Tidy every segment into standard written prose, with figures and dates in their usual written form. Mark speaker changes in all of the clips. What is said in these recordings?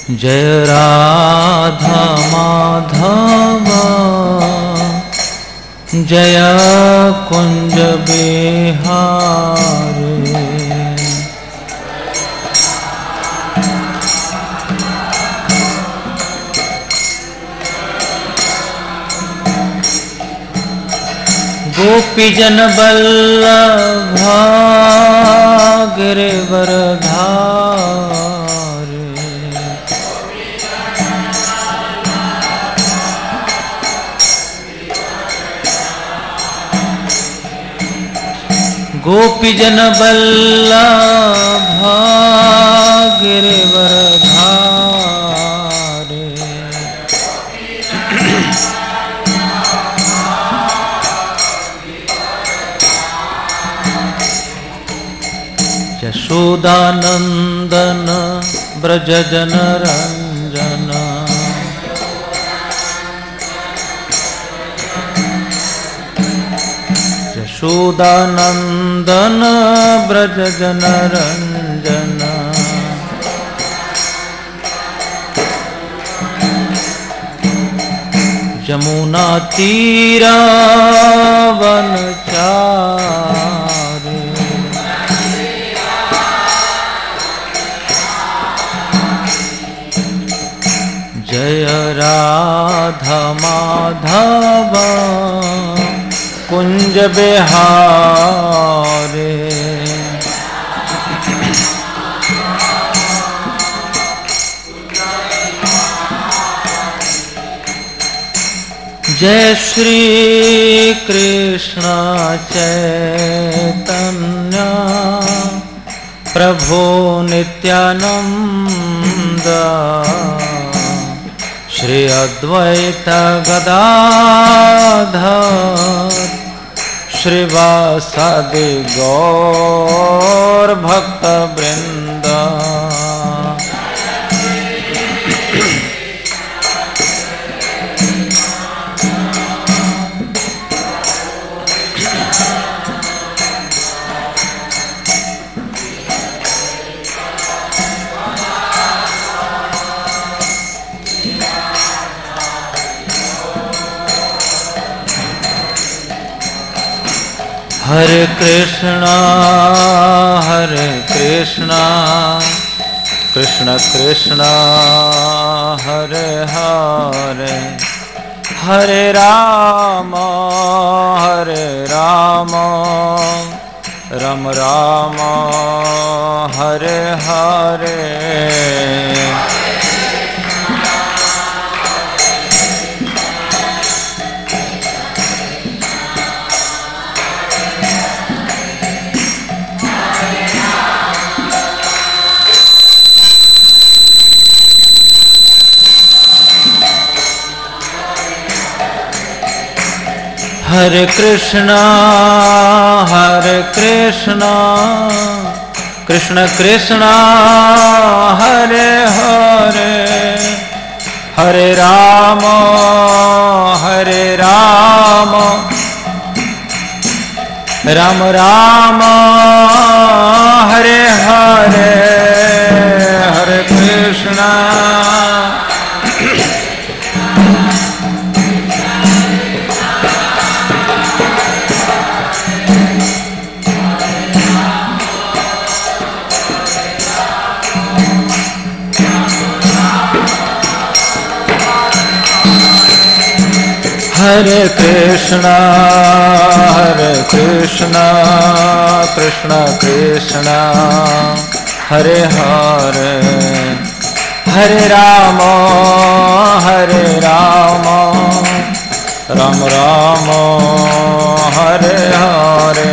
Speaker 1: जय राधा माधव जय कुंज बिहारी। गोपीजन बल्लभा गिरिवरधारी। गोपीजन बल्लभा गिरिवरधारी। यशोदानंदन ब्रज जन रंजन। यशोदानंदन ब्रज जन रंजन। यमुना तीरा वनचारी। जय राधा माधव कुंज बिहारी। जय श्री कृष्ण चैतन्य प्रभु नित्यानंद। श्री अद्वैत गदाधर श्रीवासादि गौर भक्त वृंद। हरे कृष्णा कृष्ण कृष्णा हरे हरे, हरे राम राम राम हरे हरे। हरे कृष्णा कृष्ण कृष्णा हरे हरे, हरे राम राम राम हरे हरे। हरे कृष्णा हरे कृष्णा कृष्ण कृष्णा हरे हरे, हरे राम राम राम हरे हरे।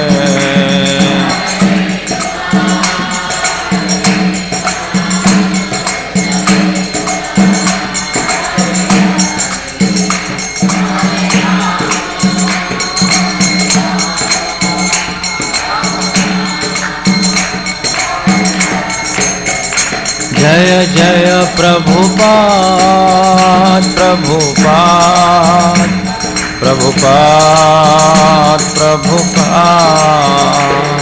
Speaker 1: जय जय प्रभुपाद प्रभुपाद प्रभुपाद प्रभुपाद।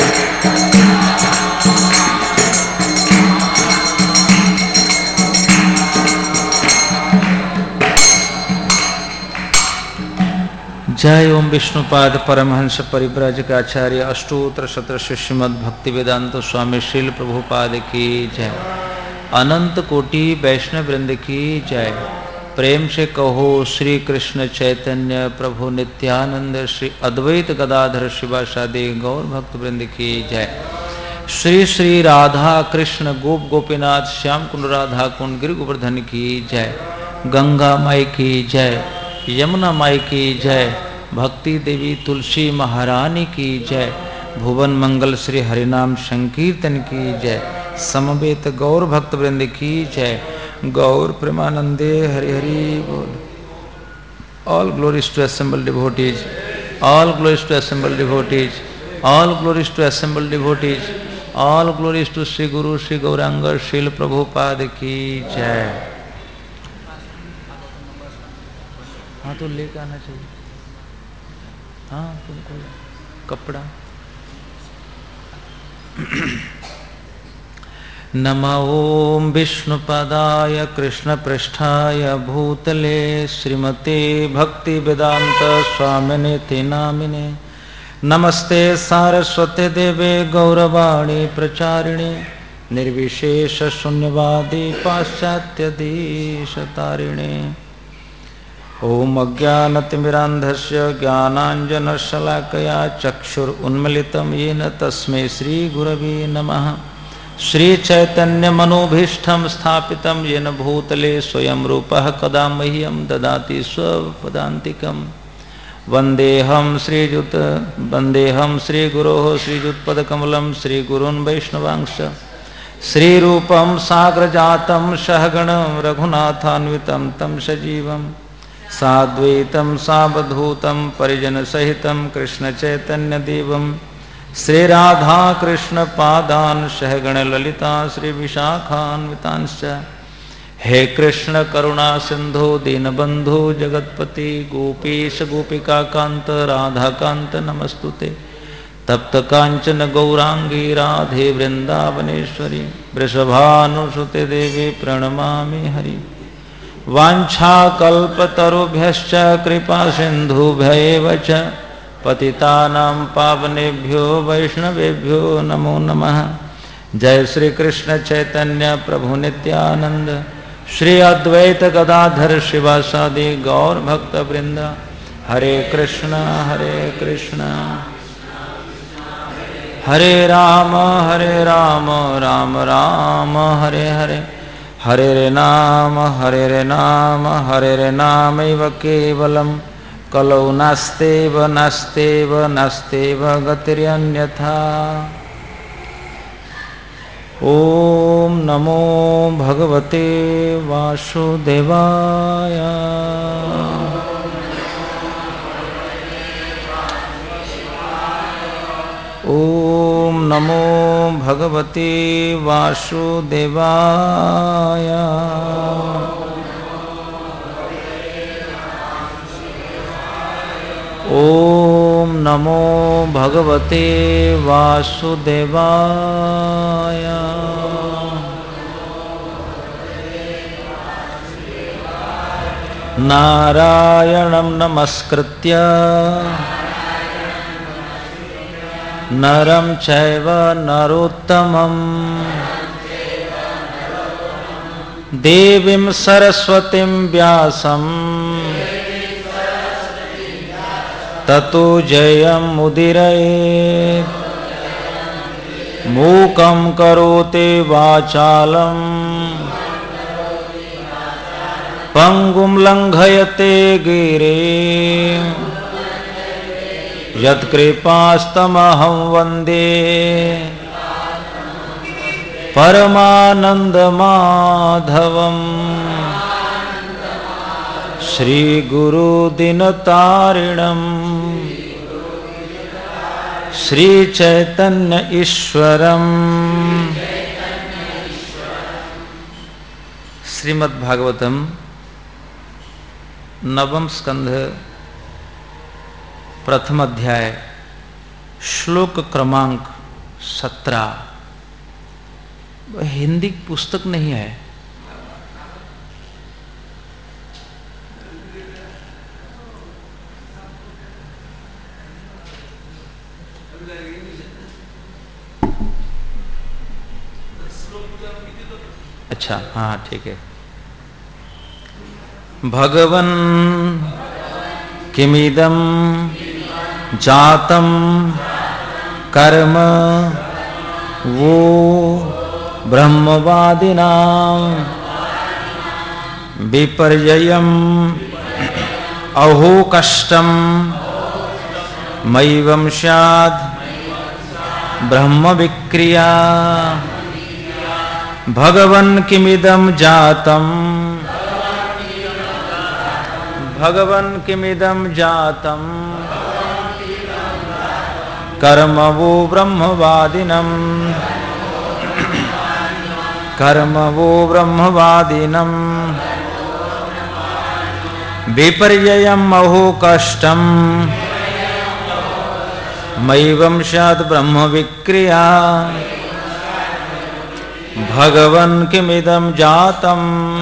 Speaker 1: जय ओम विष्णुपाद परमहंस परिव्राजकाचार्य अष्टोत्तर शतश्री श्रीमद् भक्ति वेदांत स्वामी श्रील प्रभुपाद की जय। अनंत कोटि वैष्णव वृंद की जय। प्रेम से कहो श्री कृष्ण चैतन्य प्रभु नित्यानंद श्री अद्वैत गदाधर शिवासादि गौर भक्त वृंद की जय। श्री श्री राधा कृष्ण गोप गोपीनाथ श्याम कुंड राधा कुंड गिर गोवर्धन की जय। गंगा माई की जय, यमुना माई की जय, भक्ति देवी तुलसी महारानी की जय। भुवन मंगल श्री हरिनाम संकीर्तन की जय। समवेत गौर भक्त वृंद की जय। गौर प्रेमानंदे हरि हरि बोल। All glories to assembled devotees, all glories to assembled devotees, all glories to assembled devotees, all glories to Shri Guru Shri Gaurang Srila Prabhupada की जय। हाँ तो लेकर आना चाहिए। हाँ बिल्कुल कपड़ा। नमो ओम विष्णुपदाय कृष्ण पृष्ठाय भूतले श्रीमते भक्ति वेदांत स्वामिने नामिने। नमस्ते सारस्वते देवे गौरवाणी प्रचारिणे निर्विशेष शून्यवादी पाश्चात्य देश तारिणे। ओम अज्ञानतिमिरान्धस्य ज्ञानाञ्जनशलाकया चक्षुरुन्मिलितं येन तस्मै श्रीगुरवे नमः। श्रीचैतन्यमनोभीष्टं स्थापितं येन भूतले स्वयं रूपः कदा मह्यं ददाति स्वपदान्तिकं। वन्देऽहं श्रीगुरोः श्रीयुतपदकमलं श्रीगुरून् वैष्णवांश्च श्रीरूपं साग्रजातं सहगणं रघुनाथान्वितं तं सजीवं साद्वैतं सावधूतं परिजनसहितं कृष्णचैतन्यदेवं श्रीराधाकृष्णपादान् सहगण ललिता श्रीविशाखान्वितांश्च। हे कृष्ण करुणा सिंधु दीनबंधु जगत्पति गोपीश गोपिकाकांत राधाकांत नमस्तुते। तप्त कांचन गौरांगी राधे वृंदावनेश्वरी वृषभानुसुते देवी प्रणमामि हरि। वाञ्छाकल्पतरुभ्यश्च कृपा सिन्धुभ्यैव च पतितानां पावनेभ्यो वैष्णवेभ्यो नमो नमः। जय श्री कृष्ण चैतन्य प्रभु नित्यानंद श्री अद्वैत गदाधर शिवासादि गौर भक्त वृंद। हरे कृष्ण हरे राम राम राम हरे हरे। हरे रे नाम हरे रे नामैव केवलं कलौ नास्तेव नास्तेव नास्तेव गतिरन्यथा। ओम नमो भगवते वासुदेवाय। ओम नमो भगवते वासुदेवाय। ओम नमो भगवते वासुदेवाय। नारायणं नमस्कृत्य नरं चैव नरोत्तमं देवीं सरस्वतीं व्यासं ततो जयमुदीरयेत्। मूकं करोति वाचालं पंगुं लंघयते गिरिं यत्कृपास्तमहं वन्दे परमानन्दमाधवम्। श्रीगुरुदीनतारिणं श्रीचैतन्य ईश्वरम्। श्रीमद्भागवतम नवम स्कंध प्रथम अध्याय श्लोक क्रमांक 17। हिंदी पुस्तक नहीं है, अच्छा हाँ ठीक है। भगवन् किमिदं जातं कर्म वो ब्रह्मवादिनां विपर्ययम् अहो कष्टं मैवं स्याद् ब्रह्म विक्रिया। भगवन् किमिदं जातं भगवन् किमिदं जातं कर्म वो ब्रह्मवादिनं कर्म वो ब्रह्मवादिनं विपर्ययम् अहो कष्टं मैवं स्यात् ब्रह्म विक्रिया। भगवन् किमिदं जातं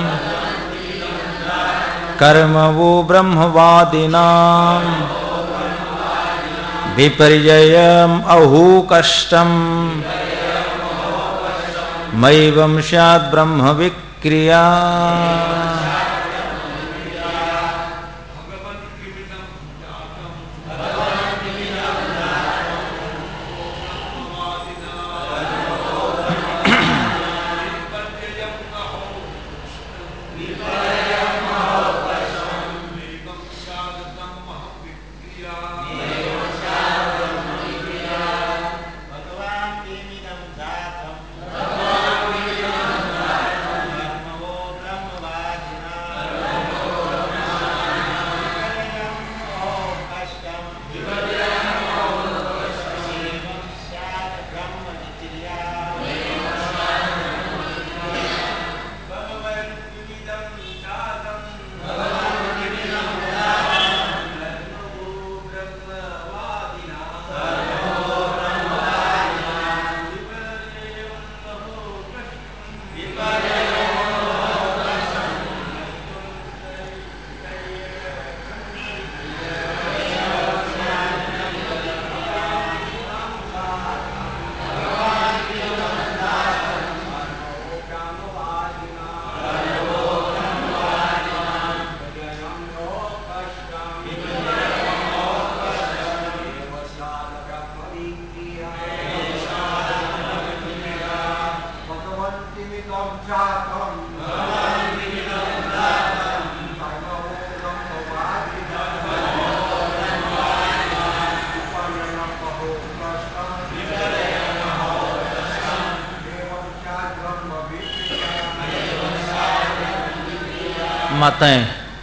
Speaker 1: कर्म वो ब्रह्मवादिनां विपर्ययम् अहो कष्टं मैवं स्यात् ब्रह्म विक्रिया। माताएं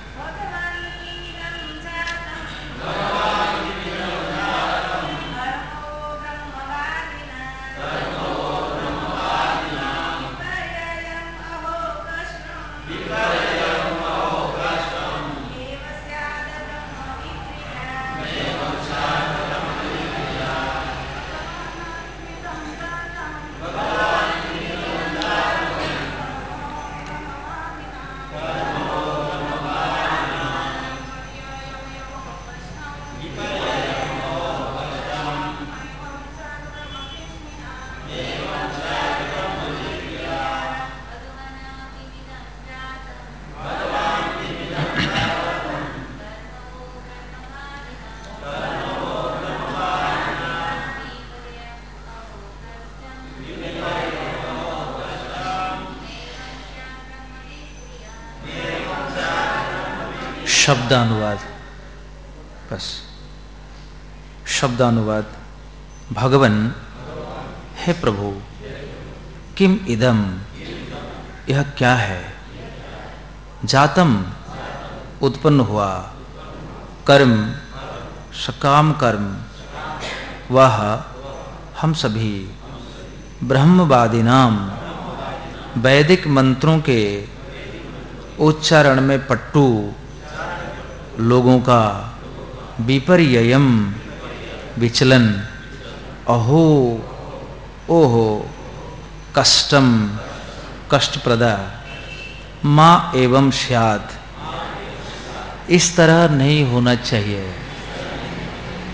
Speaker 1: शब्दानुवाद, बस शब्दानुवाद। भगवन हे प्रभु, किम इदम यह क्या है, जातम उत्पन्न हुआ, कर्म सकाम कर्म, वह हम सभी ब्रह्मवादिनाम वैदिक मंत्रों के उच्चारण में पट्टू लोगों का विपर्ययम विचलन, अहो ओहो कष्टम कष्टप्रदा, माँ एवं स्यात् इस तरह नहीं होना चाहिए।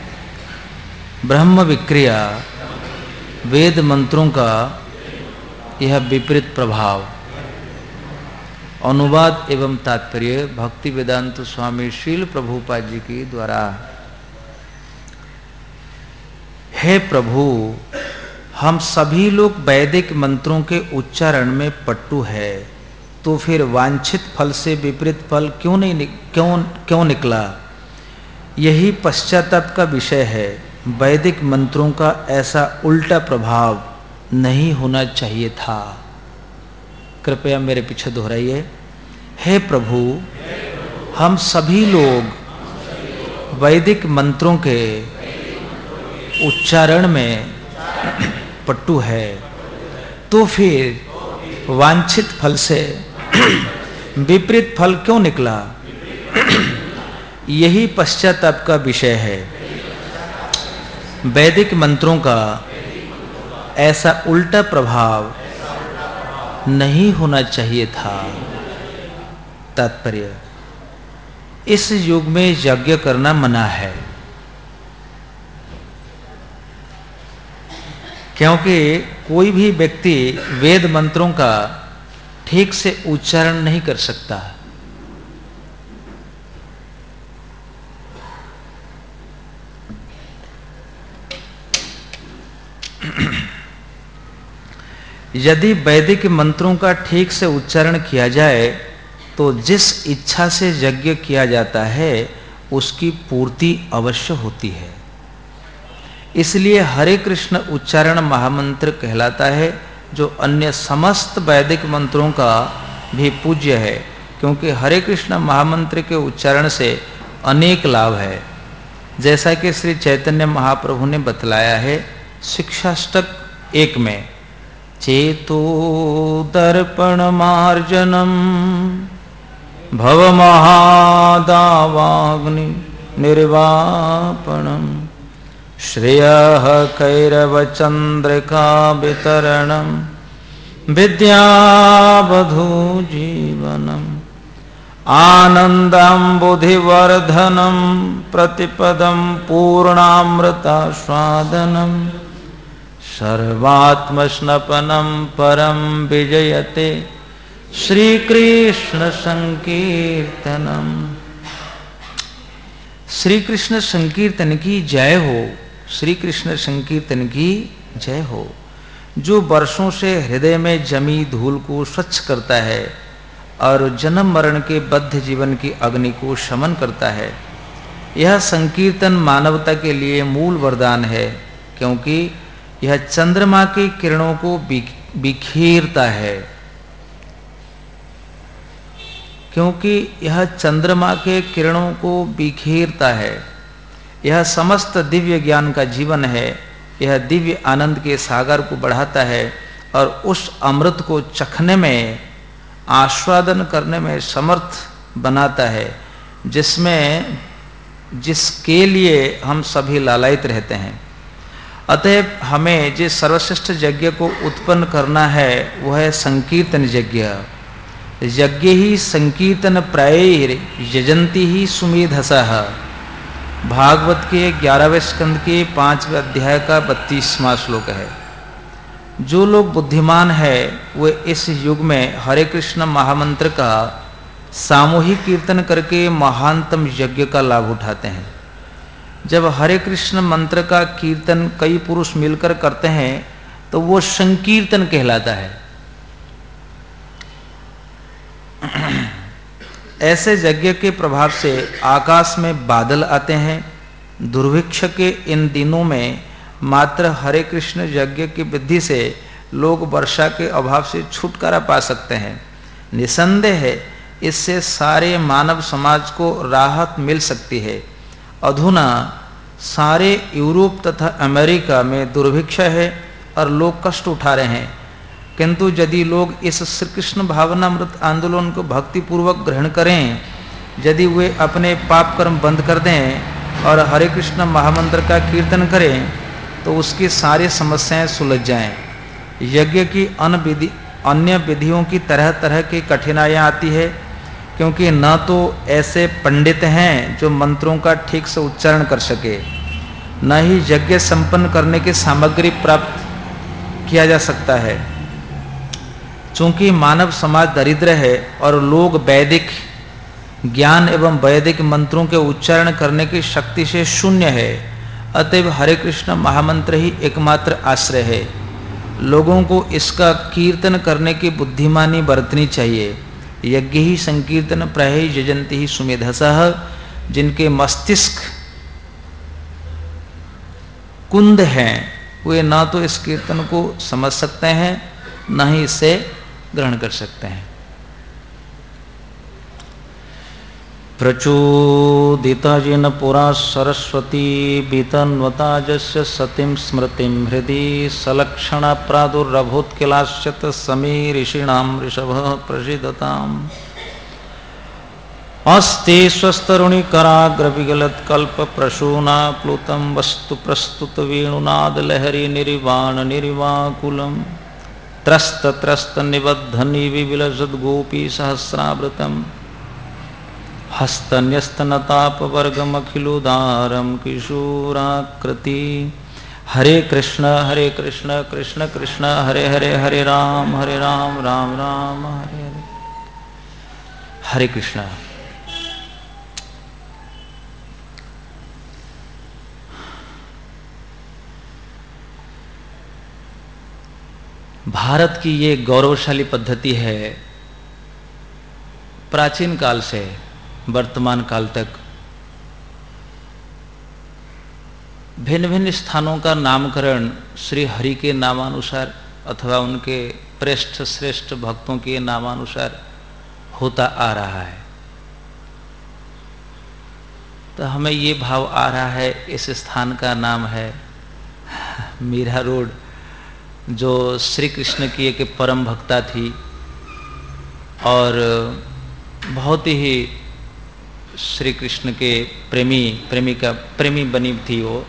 Speaker 1: ब्रह्म विक्रिया वेद मंत्रों का यह विपरीत प्रभाव। अनुवाद एवं तात्पर्य भक्ति वेदांत स्वामी श्रील प्रभुपाद जी के द्वारा। हे प्रभु, हम सभी लोग वैदिक मंत्रों के उच्चारण में पट्टू है, तो फिर वांछित फल से विपरीत फल क्यों निकला? यही पश्चाताप का विषय है। वैदिक मंत्रों का ऐसा उल्टा प्रभाव नहीं होना चाहिए था। कृपया मेरे पीछे दोहराइए। हे प्रभु, हम सभी लोग वैदिक मंत्रों के उच्चारण में पट्टू है, तो फिर वांछित फल से विपरीत फल क्यों निकला? यही पश्चाताप का विषय है। वैदिक मंत्रों का ऐसा उल्टा प्रभाव नहीं होना चाहिए था। तात्पर्य, इस युग में यज्ञ करना मना है, क्योंकि कोई भी व्यक्ति वेद मंत्रों का ठीक से उच्चारण नहीं कर सकता। यदि वैदिक मंत्रों का ठीक से उच्चारण किया जाए तो जिस इच्छा से यज्ञ किया जाता है उसकी पूर्ति अवश्य होती है। इसलिए हरे कृष्ण उच्चारण महामंत्र कहलाता है, जो अन्य समस्त वैदिक मंत्रों का भी पूज्य है, क्योंकि हरे कृष्ण महामंत्र के उच्चारण से अनेक लाभ है। जैसा कि श्री चैतन्य महाप्रभु ने बतलाया है शिक्षाष्टक 1 में, चेतो दर्पण मार्जनम भवमहादावाग्नि निर्वापणम श्रेयः कैरवचंद्रिका वितरणम विद्यावधू जीवनम आनंदं बुद्धिवर्धनम प्रतिपदम पूर्णामृतास्वादनम सर्वात्मस्नपनम परम विजयते श्री कृष्ण संकीर्तनम। श्री कृष्ण संकीर्तन की जय हो, श्री कृष्ण संकीर्तन की जय हो, जो वर्षों से हृदय में जमी धूल को स्वच्छ करता है और जन्म मरण के बद्ध जीवन की अग्नि को शमन करता है। यह संकीर्तन मानवता के लिए मूल वरदान है, क्योंकि यह चंद्रमा की किरणों को बिखेरता है, क्योंकि यह चंद्रमा के किरणों को बिखेरता है। यह समस्त दिव्य ज्ञान का जीवन है। यह दिव्य आनंद के सागर को बढ़ाता है और उस अमृत को चखने में, आस्वादन करने में समर्थ बनाता है, जिसके लिए हम सभी लालायित रहते हैं। अतएव हमें जिस सर्वश्रेष्ठ यज्ञ को उत्पन्न करना है वह है संकीर्तन यज्ञ। यज्ञ ही संकीर्तन प्रायैर यजन्ति ही सुमेधसः। भागवत के 11वें स्कंद के 5वें अध्याय का 32वां श्लोक है। जो लोग बुद्धिमान है वे इस युग में हरे कृष्ण महामंत्र का सामूहिक कीर्तन करके महानतम यज्ञ का लाभ उठाते हैं। जब हरे कृष्ण मंत्र का कीर्तन कई पुरुष मिलकर करते हैं तो वो संकीर्तन कहलाता है। ऐसे यज्ञ के प्रभाव से आकाश में बादल आते हैं। दुर्भिक्ष के इन दिनों में मात्र हरे कृष्ण यज्ञ की वृद्धि से लोग वर्षा के अभाव से छुटकारा पा सकते हैं। निसंदेह है इससे सारे मानव समाज को राहत मिल सकती है। अधुना सारे यूरोप तथा अमेरिका में दुर्भिक्ष है और लोग कष्ट उठा रहे हैं, किंतु यदि लोग इस श्री कृष्ण भावनामृत आंदोलन को भक्ति पूर्वक ग्रहण करें, यदि वे अपने पाप कर्म बंद कर दें और हरे कृष्ण महामंत्र का कीर्तन करें, तो उसकी सारी समस्याएं सुलझ जाएं। यज्ञ की अन्य विधियों की तरह तरह की कठिनाइयां आती है, क्योंकि न तो ऐसे पंडित हैं जो मंत्रों का ठीक से उच्चारण कर सके, न ही यज्ञ संपन्न करने की सामग्री प्राप्त किया जा सकता है। चूंकि मानव समाज दरिद्र है और लोग वैदिक ज्ञान एवं वैदिक मंत्रों के उच्चारण करने की शक्ति से शून्य है, अतएव हरे कृष्ण महामंत्र ही एकमात्र आश्रय है। लोगों को इसका कीर्तन करने की बुद्धिमानी बरतनी चाहिए। यज्ञ ही संकीर्तन प्रहे यजंति ही सुमेधसः, जिनके मस्तिष्क कुंद हैं वे ना तो इस कीर्तन को समझ सकते हैं न ही इसे ग्रहण कर सकते हैं। प्रचोदिता जिन पुरा सरस्वती बीतन्वता जस्य सतीं स्मृतिं हृदि सलक्षण प्रादुर्रभूत्किलाश्यत समी ऋषीणां ऋषभः प्रसीदताम्। अस्ते स्वस्तरुणि कराग्र विगलत कल्प प्रसूना प्लुतं वस्तु प्रस्तुत वेणुनाद लहरी निर्वाण निर्वाकुलम त्रस्त त्रस्त निबद्ध निविलसद गोपी सहस्रावृतम हस्तन्यस्तनताप वर्गम अखिलोदारम किशोराकृति। हरे कृष्ण कृष्ण कृष्ण हरे हरे, हरे राम राम राम हरे हरे। हरे कृष्ण। भारत की ये गौरवशाली पद्धति है, प्राचीन काल से वर्तमान काल तक भिन्न भिन्न स्थानों का नामकरण श्री हरि के नामानुसार अथवा उनके श्रेष्ठ श्रेष्ठ भक्तों के नामानुसार होता आ रहा है। तो हमें ये भाव आ रहा है इस स्थान का नाम है मीरा रोड, जो श्री कृष्ण की एक परम भक्ता थी और बहुत ही श्री कृष्ण के प्रेमी बनी थी वो।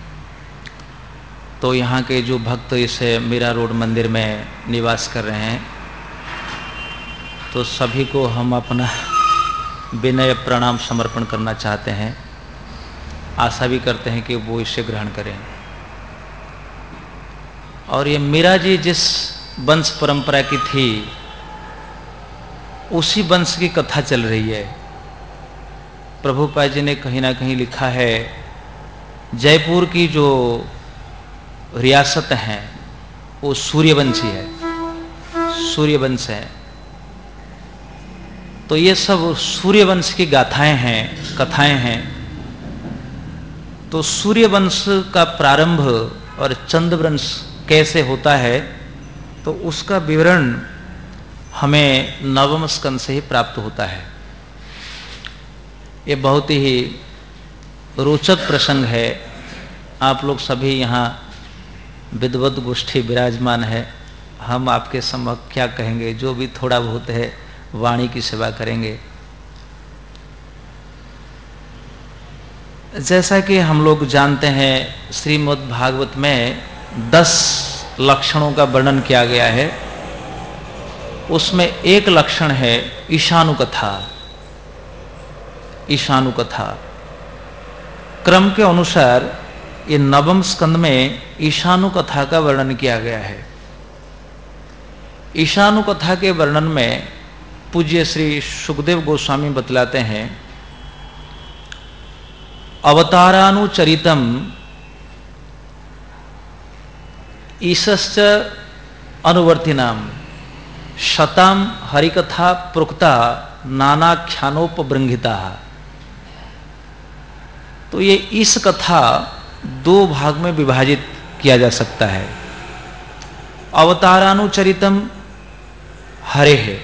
Speaker 1: तो यहाँ के जो भक्त इस मीरा रोड मंदिर में निवास कर रहे हैं, तो सभी को हम अपना विनय प्रणाम समर्पण करना चाहते हैं। आशा भी करते हैं कि वो इसे ग्रहण करें। और ये मीरा जी जिस वंश परंपरा की थी उसी वंश की कथा चल रही है। प्रभुपाद जी ने कहीं ना कहीं लिखा है, जयपुर की जो रियासत है वो सूर्यवंशी है, सूर्यवंश है। तो ये सब सूर्यवंश की गाथाएं हैं, कथाएं हैं। तो सूर्यवंश का प्रारंभ और चंद्रवंश कैसे होता है, तो उसका विवरण हमें नवम स्कंद से ही प्राप्त होता है। ये बहुत ही रोचक प्रसंग है। आप लोग सभी यहाँ विद्वत गोष्ठी विराजमान है। हम आपके समक्ष क्या कहेंगे, जो भी थोड़ा बहुत है वाणी की सेवा करेंगे। जैसा कि हम लोग जानते हैं, श्रीमद् भागवत में 10 लक्षणों का वर्णन किया गया है। उसमें एक लक्षण है ईशानुकथा। ईशानुकथा क्रम के अनुसार ये नवम स्कंद में ईशानुकथा का वर्णन किया गया है। ईशानुकथा के वर्णन में पूज्य श्री सुखदेव गोस्वामी बतलाते हैं, अवतारानुचरितम ईशश्च अनुवर्तिनाम शताम हरिकथा प्रोक्ता नानाख्यानोपबृंहिता। तो ये इस कथा 2 भाग में विभाजित किया जा सकता है। अवतारानुचरितम हरेः,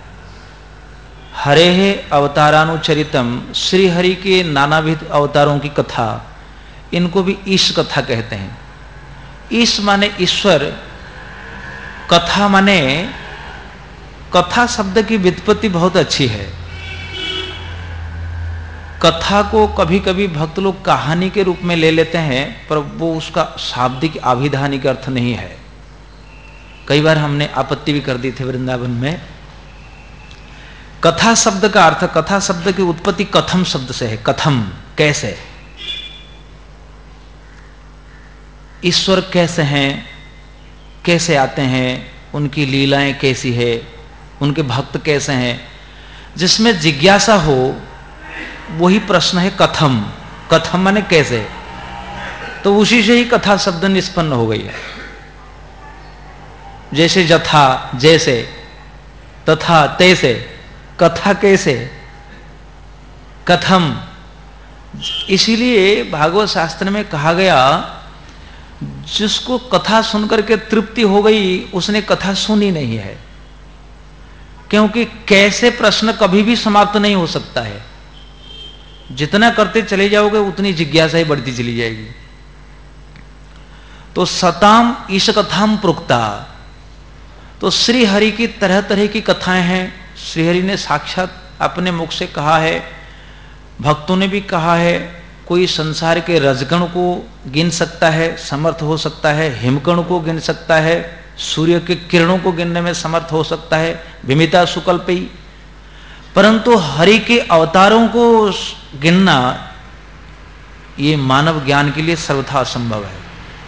Speaker 1: हरेः अवतारानुचरितम, श्री हरि के नानाविध अवतारों की कथा, इनको भी ईश कथा कहते हैं। ईश माने ईश्वर, कथा माने, कथा शब्द की व्युत्पत्ति बहुत अच्छी है। कथा को कभी कभी भक्त लोग कहानी के रूप में ले लेते हैं, पर वो उसका शाब्दिक आभिधानिक अर्थ नहीं है। कई बार हमने आपत्ति भी कर दी थी वृंदावन में। कथा शब्द का अर्थ, कथा शब्द की उत्पत्ति कथम शब्द से है। कथम, कैसे, ईश्वर कैसे हैं, कैसे आते हैं, उनकी लीलाएं कैसी है, उनके भक्त कैसे हैं, जिसमें जिज्ञासा हो, वही प्रश्न है कथम। कथम माने कैसे, तो उसी से ही कथा शब्द निष्पन्न हो गई है। जैसे यथा, जैसे, तथा, तैसे, कथा कैसे, कथम। इसीलिए भागवत शास्त्र में कहा गया, जिसको कथा सुनकर के तृप्ति हो गई उसने कथा सुनी नहीं है, क्योंकि कैसे प्रश्न कभी भी समाप्त नहीं हो सकता है। जितना करते चले जाओगे उतनी जिज्ञासा ही बढ़ती चली जाएगी। तो सताम ईश कथाम प्रोक्ता, तो श्री हरि की तरह तरह की कथाएं हैं। श्री हरि ने साक्षात अपने मुख से कहा है, भक्तों ने भी कहा है। कोई संसार के रजगण को गिन सकता है, समर्थ हो सकता है, हिमकण को गिन सकता है, सूर्य के किरणों को गिनने में समर्थ हो सकता है, विमिता सुकल्पी, परंतु हरि के अवतारों को गिनना ये मानव ज्ञान के लिए सर्वथा असंभव है।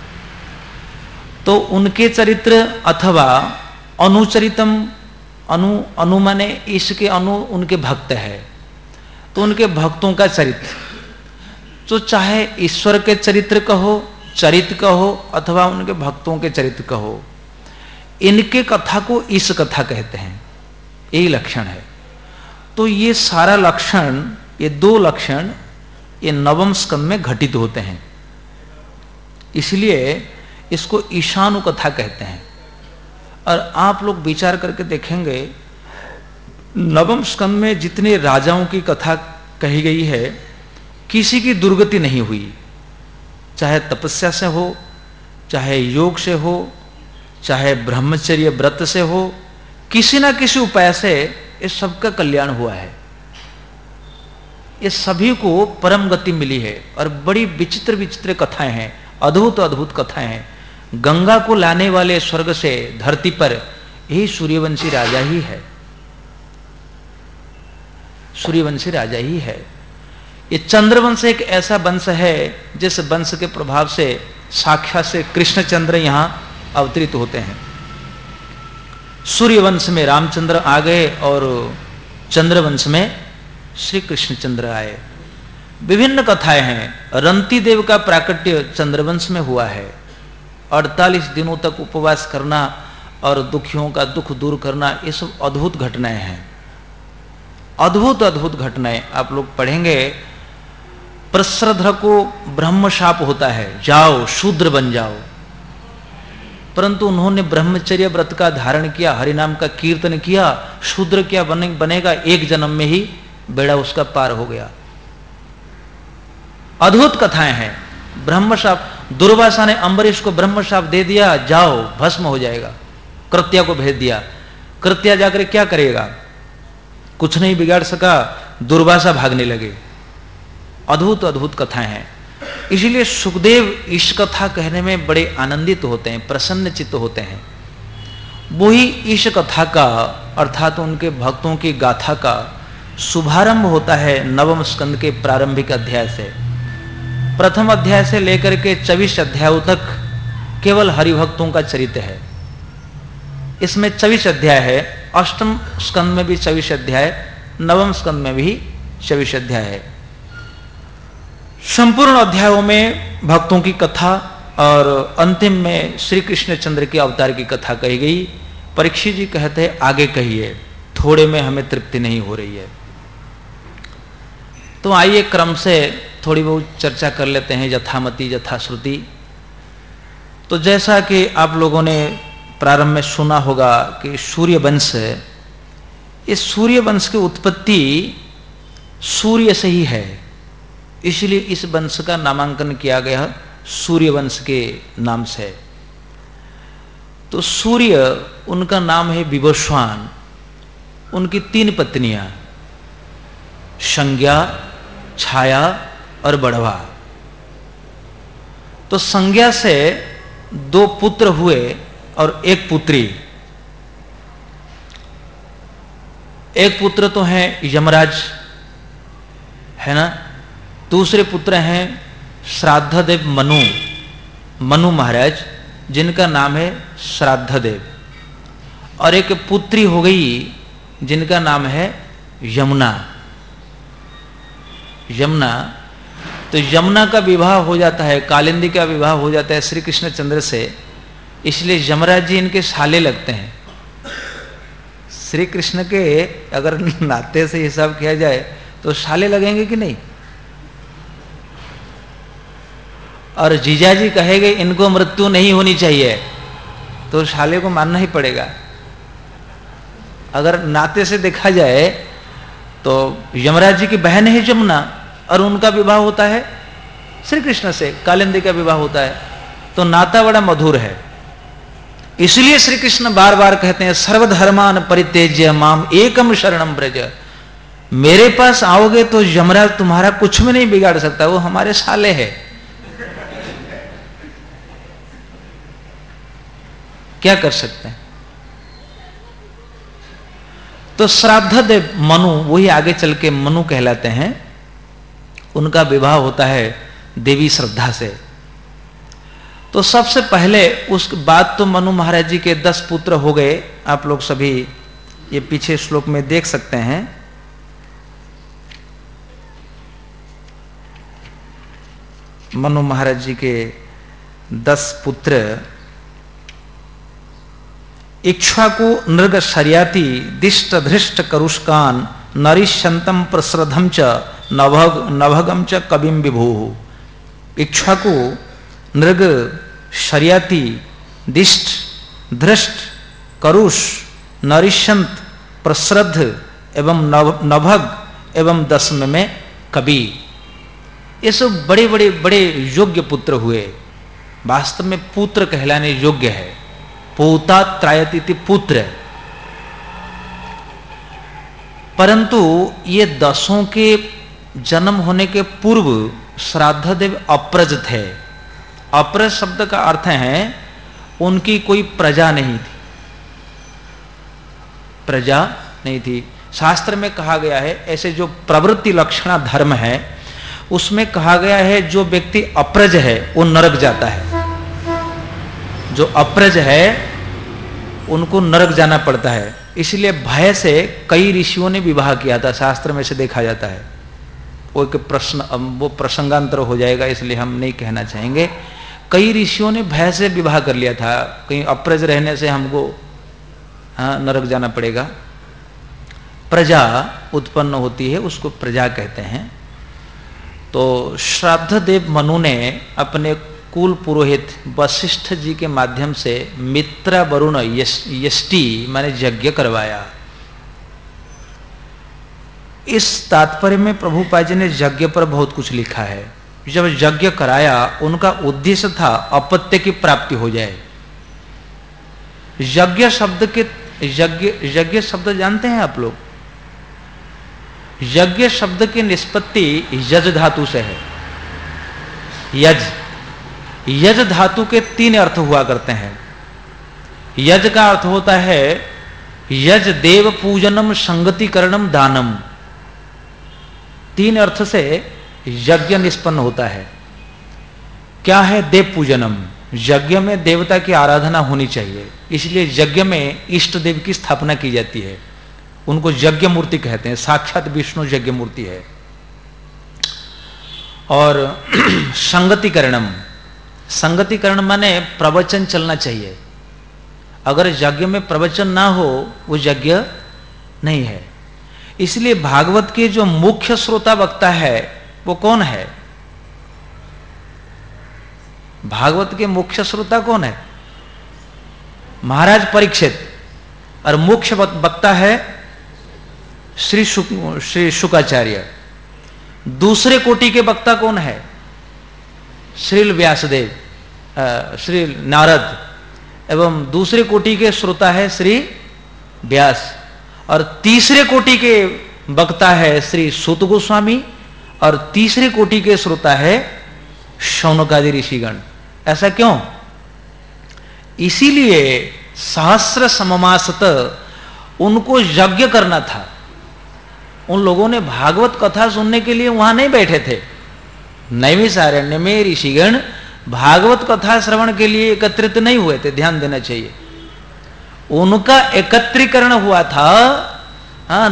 Speaker 1: तो उनके चरित्र अथवा अनुचरितम, अनु माने इसके अनु उनके भक्त है, तो उनके भक्तों का चरित्र, तो चाहे ईश्वर के चरित्र कहो, चरित्र कहो, अथवा उनके भक्तों के चरित्र कहो, इनके कथा को इस कथा कहते हैं। यही लक्षण है। तो ये सारा लक्षण, ये दो लक्षण ये नवम स्कंद में घटित होते हैं, इसलिए इसको ईशानु कथा कहते हैं। और आप लोग विचार करके देखेंगे, नवम स्कंद में जितने राजाओं की कथा कही गई है, किसी की दुर्गति नहीं हुई, चाहे तपस्या से हो, चाहे योग से हो, चाहे ब्रह्मचर्य व्रत से हो, किसी ना किसी उपाय से इस सबका कल्याण हुआ है। ये सभी को परम गति मिली है। और बड़ी विचित्र विचित्र कथाएं हैं, अद्भुत अद्भुत कथाएं हैं। गंगा को लाने वाले स्वर्ग से धरती पर यही सूर्यवंशी राजा ही है, सूर्यवंशी राजा ही है। ये चंद्रवंश एक ऐसा वंश है जिस वंश के प्रभाव से साक्षात से कृष्णचंद्र यहां अवतरित होते हैं। सूर्यवंश में रामचंद्र आ गए और चंद्रवंश में श्री कृष्णचंद्र आए। विभिन्न कथाएं हैं। रंती देव का प्राकट्य चंद्रवंश में हुआ है। 48 दिनों तक उपवास करना और दुखियों का दुख दूर करना, ये सब अद्भुत घटनाएं हैं, अद्भुत अद्भुत घटनाएं। आप लोग पढ़ेंगे, प्रश्रद्ध को ब्रह्म शाप होता है, जाओ शूद्र बन जाओ, परंतु उन्होंने ब्रह्मचर्य व्रत का धारण किया, हरिनाम का कीर्तन किया, शूद्र क्या बनेगा, एक जन्म में ही बेड़ा उसका पार हो गया। अद्भुत कथाएं हैं। ब्रह्मशाप, दुर्वासा ने अम्बरीश को ब्रह्मशाप दे दिया, जाओ भस्म हो जाएगा। कृत्या को भेज दिया, कृत्या जाकर क्या करेगा, कुछ नहीं बिगाड़ सका, दुर्वासा भागने लगे। अद्भुत अद्भुत कथाएं हैं। इसीलिए सुखदेव इस कथा कहने में बड़े आनंदित होते हैं, प्रसन्न चित्त होते हैं। वही इस कथा का अर्थात उनके भक्तों की गाथा का शुभारंभ होता है नवम स्कंद के प्रारंभिक अध्याय से। प्रथम अध्याय से लेकर के 24 अध्यायों तक केवल हरिभक्तों का चरित्र है। इसमें 24 अध्याय है। अष्टम स्कंद में भी 24 अध्याय, नवम स्कंद में भी 24 अध्याय है। संपूर्ण अध्यायों में भक्तों की कथा और अंतिम में श्री कृष्णचंद्र के अवतार की कथा कही गई। परीक्षित जी कहते हैं आगे कहिए, थोड़े में हमें तृप्ति नहीं हो रही है। तो आइए क्रम से थोड़ी बहुत चर्चा कर लेते हैं, यथामति यथाश्रुति। तो जैसा कि आप लोगों ने प्रारंभ में सुना होगा कि सूर्यवंश, इस सूर्यवंश की उत्पत्ति सूर्य से ही है, इसलिए इस वंश का नामांकन किया गया सूर्यवंश के नाम से। तो सूर्य उनका नाम है विवस्वान। उनकी 3 पत्नियां, संज्ञा, छाया और बढ़वा। तो संज्ञा से 2 पुत्र हुए और 1 पुत्री। एक पुत्र तो है यमराज, है ना। दूसरे पुत्र हैं श्राद्धदेव मनु महाराज, जिनका नाम है श्राद्धदेव। और एक पुत्री हो गई जिनका नाम है यमुना। यमुना, तो यमुना का विवाह हो जाता है, कालिंदी का विवाह हो जाता है श्री कृष्णचंद्र से, इसलिए यमराज जी इनके साले लगते हैं। श्री कृष्ण के अगर नाते से हिसाब किया जाए तो साले लगेंगे कि नहीं? और जीजाजी कहेंगे इनको मृत्यु नहीं होनी चाहिए, तो साले को मानना ही पड़ेगा। अगर नाते से देखा जाए तो यमराज जी की बहन है यमुना और उनका विवाह होता है श्री कृष्ण से, कालिंदी का विवाह होता है, तो नाता बड़ा मधुर है। इसलिए श्री कृष्ण बार बार कहते हैं सर्वधर्मान परित्यज्य माम एकम शरणम ब्रज। मेरे पास आओगे तो यमराज तुम्हारा कुछ भी नहीं बिगाड़ सकता, वो हमारे साले है। क्या कर सकते हैं? तो श्राद्ध देव मनु, वही आगे चल के मनु कहलाते हैं, उनका विवाह होता है देवी श्रद्धा से। तो सबसे पहले उस बाद तो मनु महाराज जी के 10 पुत्र हो गए। आप लोग सभी ये पीछे श्लोक में देख सकते हैं। मनु महाराज जी के 10 पुत्र इक्ष्वाकु नृग शर्याति दिष्ट धृष्ट करुष्कान नरिष्यंतम प्रसृधम च नभगम च कविम विभु। इक्ष्वाकु नृग शर्याति दिष्ट धृष्ट करुष नरिष्यंत प्रसृध एवं नभग एवं 10 में कवि, ये सब बड़े बड़े बड़े योग्य पुत्र हुए। वास्तव में पुत्र कहलाने योग्य है। पोता त्रायति पुत्र, परंतु ये 10 के जन्म होने के पूर्व श्राद्ध देव अप्रज थे। अप्रज शब्द का अर्थ है उनकी कोई प्रजा नहीं थी, प्रजा नहीं थी। शास्त्र में कहा गया है, ऐसे जो प्रवृत्ति लक्षणा धर्म है उसमें कहा गया है जो व्यक्ति अप्रज है वो नरक जाता है। जो अप्रज है उनको नरक जाना पड़ता है। इसलिए भय से कई ऋषियों ने विवाह किया था, शास्त्र में से देखा जाता है। वो एक प्रश्न, वो प्रसंगांतर हो जाएगा इसलिए हम नहीं कहना चाहेंगे। कई ऋषियों ने भय से विवाह कर लिया था, कहीं अप्रज रहने से हमको नरक जाना पड़ेगा। प्रजा उत्पन्न होती है, उसको प्रजा कहते हैं। तो श्राद्ध देव मनु ने अपने कुल पुरोहित वशिष्ठ जी के माध्यम से मित्र वरुण यष्टि माने यज्ञ करवाया। इस तात्पर्य में प्रभुपाद जी ने यज्ञ पर बहुत कुछ लिखा है। जब यज्ञ कराया उनका उद्देश्य था अपत्य की प्राप्ति हो जाए। यज्ञ शब्द जानते हैं आप लोग? यज्ञ शब्द की निष्पत्ति यज धातु से है। यज धातु के 3 अर्थ हुआ करते हैं। यज का अर्थ होता है यज देव पूजनम संगतिकरणम दानम। 3 अर्थ से यज्ञ निष्पन्न होता है। क्या है? देव पूजनम, यज्ञ में देवता की आराधना होनी चाहिए, इसलिए यज्ञ में इष्ट देव की स्थापना की जाती है। उनको यज्ञ मूर्ति कहते हैं, साक्षात विष्णु यज्ञ मूर्ति है। और संगतिकरणम, संगतिकरण माने प्रवचन चलना चाहिए। अगर यज्ञ में प्रवचन ना हो वो यज्ञ नहीं है। इसलिए भागवत के जो मुख्य श्रोता वक्ता है वो कौन है? भागवत के मुख्य श्रोता कौन है? महाराज परीक्षित। और मुख्य वक्ता है श्री शुकाचार्य। दूसरे कोटि के वक्ता कौन है? श्रील व्यासदेव, श्री नारद। एवं दूसरे कोटि के श्रोता है श्री व्यास। और तीसरे कोटि के वक्ता है श्री सूत गोस्वामी। और तीसरे कोटि के श्रोता है शौनकादि ऋषिगण। ऐसा क्यों? इसीलिए सहस्र सममासत उनको यज्ञ करना था। उन लोगों ने भागवत कथा सुनने के लिए वहां नहीं बैठे थे। नैमिषारण्य में ऋषिगण भागवत कथा श्रवण के लिए एकत्रित नहीं हुए थे, ध्यान देना चाहिए। उनका एकत्रीकरण हुआ था। हाँ,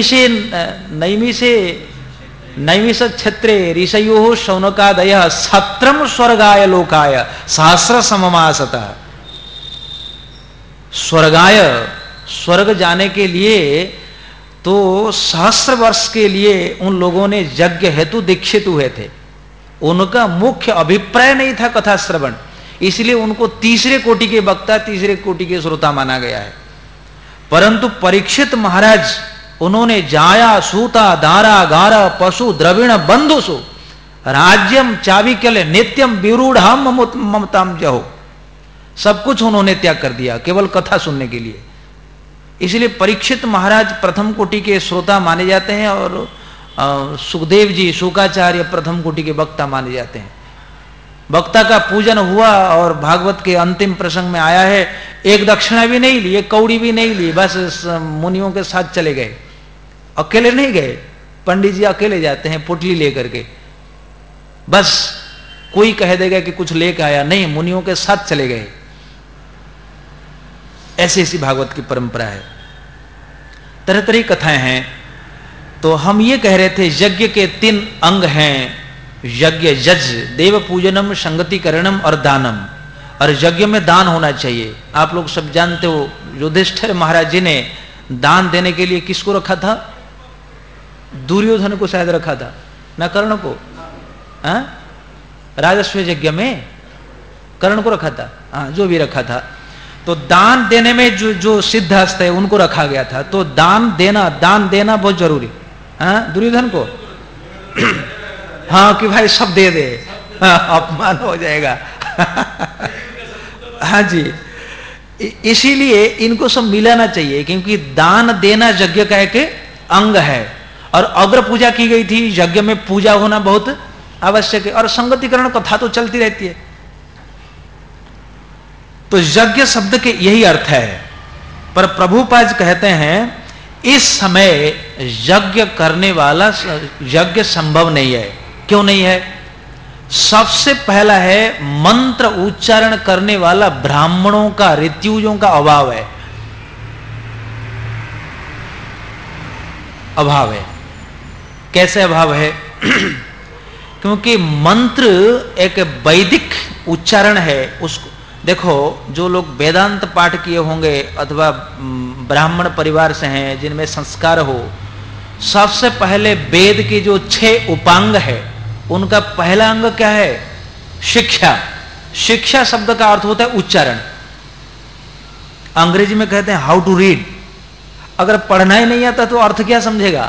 Speaker 1: नैमिष क्षेत्रे ऋषयो शौनकादय सत्रम स्वर्गाय लोकाय सहस्र सममासत। स्वर्ग जाने के लिए तो सहस्र वर्ष के लिए उन लोगों ने यज्ञ हेतु दीक्षित हुए थे। उनका मुख्य अभिप्राय नहीं था कथा श्रवण, इसलिए उनको तीसरे कोटि के वक्ता, तीसरे कोटि के श्रोता माना गया है। परंतु परीक्षित महाराज, उन्होंने जाया सूता दारा गारा पशु द्रविण बंधुसु राज्यम चाविक्यल नित्यम विरूढ़ ममताम जहो, सब कुछ उन्होंने त्याग कर दिया केवल कथा सुनने के लिए। इसलिए परीक्षित महाराज प्रथम कोटि के श्रोता माने जाते हैं और सुखदेव जी शुकाचार्य प्रथम कोटि के वक्ता माने जाते हैं। वक्ता का पूजन हुआ और भागवत के अंतिम प्रसंग में आया है, एक दक्षिणा भी नहीं ली, एक कौड़ी भी नहीं ली, बस मुनियों के साथ चले गए। अकेले नहीं गए, पंडित जी अकेले जाते हैं पुटली लेकर के, बस कोई कह देगा कि कुछ लेकर आया, नहीं, मुनियों के साथ चले गए। ऐसी ऐसी भागवत की परंपरा है, तरह तरह की कथाएं हैं। तो हम ये कह रहे थे यज्ञ के 3 अंग हैं, यज्ञ यज देव पूजनम संगतिकरणम और दानम। और यज्ञ में दान होना चाहिए। आप लोग सब जानते हो युधिष्ठिर महाराज जी ने दान देने के लिए किसको रखा था? दुर्योधन को शायद रखा था, ना कर्ण को? राजस्व यज्ञ में कर्ण को रखा था, हाँ, जो भी रखा था। तो दान देने में जो सिद्धहस्त है उनको रखा गया था। तो दान देना बहुत जरूरी। हाँ, दुर्योधन को हाँ कि भाई सब दे दे, हाँ, अपमान हो जाएगा हाँ जी, इसीलिए इनको सब मिलाना चाहिए, क्योंकि दान देना यज्ञ का एक अंग है। और अग्र पूजा की गई थी, यज्ञ में पूजा होना बहुत आवश्यक है। और संगतिकरण कथा तो चलती रहती है। तो यज्ञ शब्द के यही अर्थ है। पर प्रभुपाद कहते हैं इस समय यज्ञ करने वाला यज्ञ संभव नहीं है। क्यों नहीं है? सबसे पहला है मंत्र उच्चारण करने वाला ब्राह्मणों का, ऋत्युजों का अभाव है। अभाव है। कैसे अभाव है? क्योंकि मंत्र एक वैदिक उच्चारण है। उसको देखो, जो लोग वेदांत पाठ किए होंगे अथवा ब्राह्मण परिवार से हैं जिनमें संस्कार हो, सबसे पहले वेद के जो 6 उपांग है उनका पहला अंग क्या है? शिक्षा। शिक्षा शब्द का अर्थ होता है उच्चारण। अंग्रेजी में कहते हैं हाउ टू रीड। अगर पढ़ना ही नहीं आता तो अर्थ क्या समझेगा?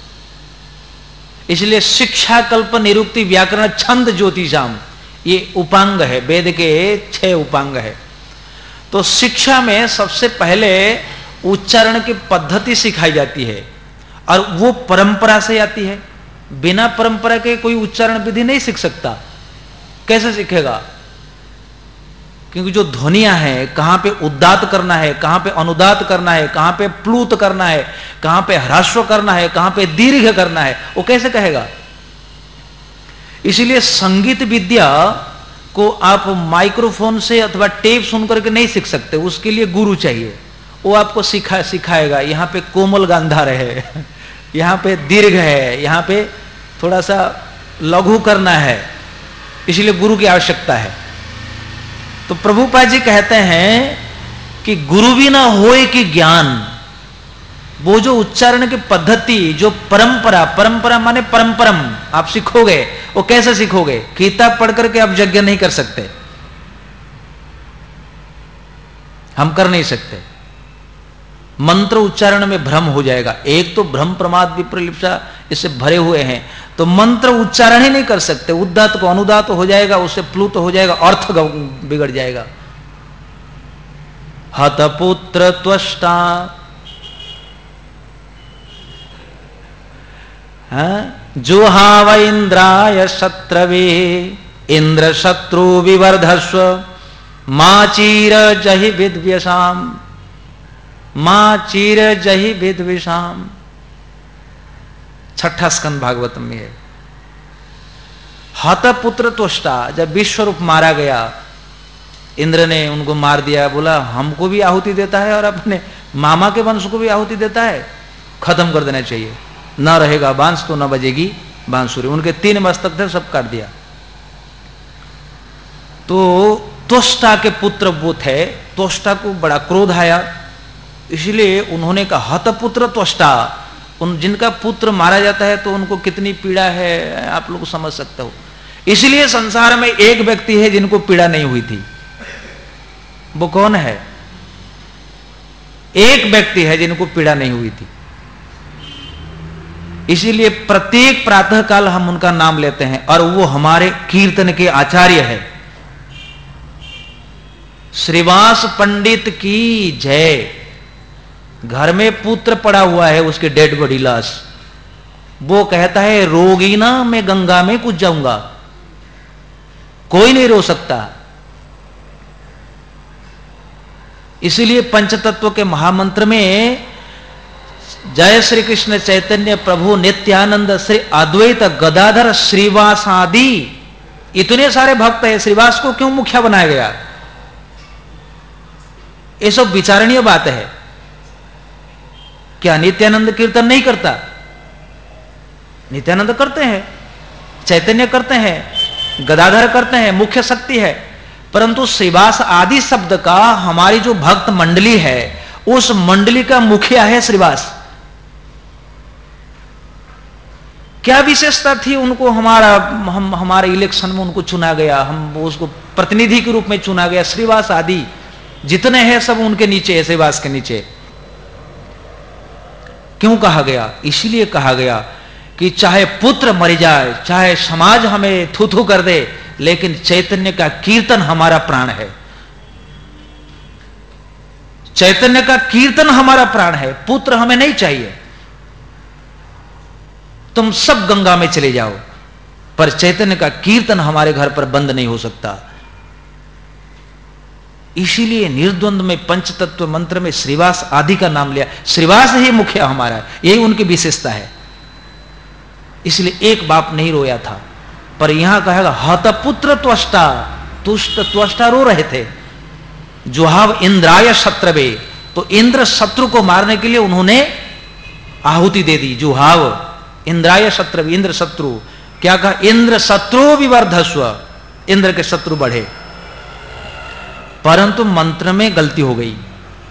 Speaker 1: इसलिए शिक्षा, कल्प, निरुक्ति, व्याकरण, छंद, ज्योतिषाम, ये उपांग है, वेद के 6 उपांग है। तो शिक्षा में सबसे पहले उच्चारण की पद्धति सिखाई जाती है और वो परंपरा से आती है। बिना परंपरा के कोई उच्चारण विधि नहीं सीख सकता। कैसे सीखेगा? क्योंकि जो ध्वनियां हैं, कहां पे उदात्त करना है, कहां पे अनुदात करना है, कहां पे प्लूत करना है, कहां पे ह्रस्व करना है, कहां पे दीर्घ करना है, वो कैसे कहेगा? इसलिए संगीत विद्या को आप माइक्रोफोन से अथवा टेप सुन करके नहीं सीख सकते। उसके लिए गुरु चाहिए। वो आपको सिखाएगा। यहां पे कोमल गांधार है, यहां पे दीर्घ है, यहां पे थोड़ा सा लघु करना है। इसलिए गुरु की आवश्यकता है। तो प्रभुपाद जी कहते हैं कि गुरु भी ना होए कि ज्ञान। वो जो उच्चारण की पद्धति, जो परंपरा माने परंपरम आप सीखोगे, वो कैसे सीखोगे? किताब पढ़ करके आप यज्ञ नहीं कर सकते, हम कर नहीं सकते। मंत्र उच्चारण में भ्रम हो जाएगा। एक तो भ्रम प्रमाद विप्रलिप्सा इससे भरे हुए हैं, तो मंत्र उच्चारण ही नहीं कर सकते। उदात्त को अनुदात हो जाएगा, उससे प्लुत हो जाएगा, अर्थ बिगड़ जाएगा। हतपुत्र त्वष्टा, जुहाव इंद्राय शत्रवे इंद्र शत्रु विवर्धस्व माचीर जहि विद्वेषाम, माचीर जहि विद्वेषाम। 6ठा स्कंद भागवतम में है। हतपुत्र त्वष्टा, जब विश्वरूप मारा गया इंद्र ने उनको मार दिया, बोला हमको भी आहुति देता है और अपने मामा के वंश को भी आहुति देता है, खत्म कर देना चाहिए, न रहेगा बांस तो न बजेगी बांसुरी। उनके 3 मस्तक थे, सब काट दिया। तो त्वष्टा के पुत्र वो थे, त्वष्टा को बड़ा क्रोध आया, इसलिए उन्होंने कहा हतपुत्र त्वष्टा, उन जिनका पुत्र मारा जाता है तो उनको कितनी पीड़ा है आप लोग समझ सकते हो। इसलिए संसार में एक व्यक्ति है जिनको पीड़ा नहीं हुई थी, वो कौन है? एक व्यक्ति है जिनको पीड़ा नहीं हुई थी। इसीलिए प्रत्येक प्रातः काल हम उनका नाम लेते हैं और वो हमारे कीर्तन के आचार्य है। श्रीवास पंडित की जय। घर में पुत्र पड़ा हुआ है, उसके डेड बॉडी लाश, वो कहता है रोगी ना मैं गंगा में कूद जाऊंगा, कोई नहीं रो सकता। इसीलिए पंचतत्व के महामंत्र में जय श्री कृष्ण चैतन्य प्रभु नित्यानंद श्री अद्वैत गदाधर श्रीवास आदि इतने सारे भक्त है, श्रीवास को क्यों मुखिया बनाया गया? ये सब विचारणीय बात है। क्या नित्यानंद कीर्तन नहीं करता? नित्यानंद करते हैं, चैतन्य करते हैं, गदाधर करते हैं, मुख्य शक्ति है, परंतु श्रीवास आदि शब्द का हमारी जो भक्त मंडली है उस मंडली का मुखिया है श्रीवास। क्या विशेषता थी उनको? हमारे इलेक्शन में उनको चुना गया, हम उसको प्रतिनिधि के रूप में चुना गया। श्रीवास आदि जितने हैं सब उनके नीचे है, श्रीवास के नीचे। क्यों कहा गया? इसलिए कहा गया कि चाहे पुत्र मर जाए, चाहे समाज हमें थू थू कर दे, लेकिन चैतन्य का कीर्तन हमारा प्राण है। चैतन्य का कीर्तन हमारा प्राण है। पुत्र हमें नहीं चाहिए, तुम सब गंगा में चले जाओ, पर चैतन्य का कीर्तन हमारे घर पर बंद नहीं हो सकता। इसीलिए निर्द्वंद में पंचतत्व मंत्र में श्रीवास आदि का नाम लिया। श्रीवास ही मुखिया हमारा है, यही उनकी विशेषता है। इसलिए एक बाप नहीं रोया था, पर यहां कहेगा हतपुत्र त्वष्टा, तुष्ट त्वष्टा रो रहे थे। जुहाव इंद्राय शत्रवे, तो इंद्र शत्रु को मारने के लिए उन्होंने आहुति दे दी। जुहाव इंद्राय शत्रवे, इंद्र शत्रु। क्या कहा? इंद्र शत्रु विवर्धस्व, इंद्र के शत्रु बढ़े। परंतु मंत्र में गलती हो गई।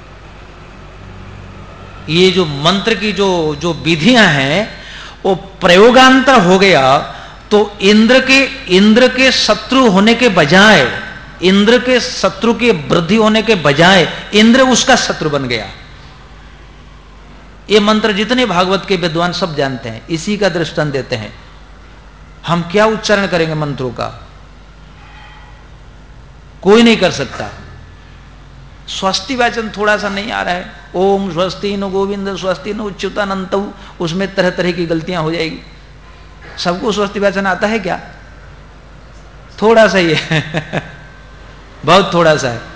Speaker 1: ये जो मंत्र की जो विधियां हैं वो प्रयोगांतर हो गया, तो इंद्र के शत्रु होने के बजाय, इंद्र के शत्रु के वृद्धि होने के बजाय इंद्र उसका शत्रु बन गया। ये मंत्र जितने भागवत के विद्वान सब जानते हैं, इसी का दृष्टांत देते हैं। हम क्या उच्चारण करेंगे मंत्रों का? कोई नहीं कर सकता। स्वस्ति वाचन थोड़ा सा नहीं आ रहा है, ओम स्वस्ति न गोविंद स्वस्ति न उच्युतानंत, उसमें तरह तरह की गलतियां हो जाएगी। सबको स्वस्ति वाचन आता है क्या? थोड़ा सा ही है बहुत थोड़ा सा है।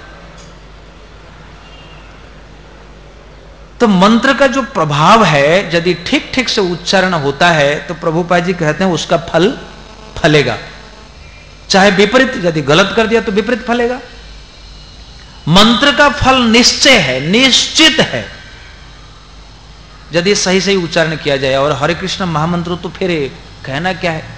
Speaker 1: तो मंत्र का जो प्रभाव है, यदि ठीक ठीक से उच्चारण होता है तो प्रभुपाद जी कहते हैं उसका फल फलेगा। चाहे विपरीत, यदि गलत कर दिया तो विपरीत फलेगा। मंत्र का फल निश्चय है, निश्चित है, यदि सही सही उच्चारण किया जाए। और हरे कृष्ण महामंत्र तो फिर कहना क्या है?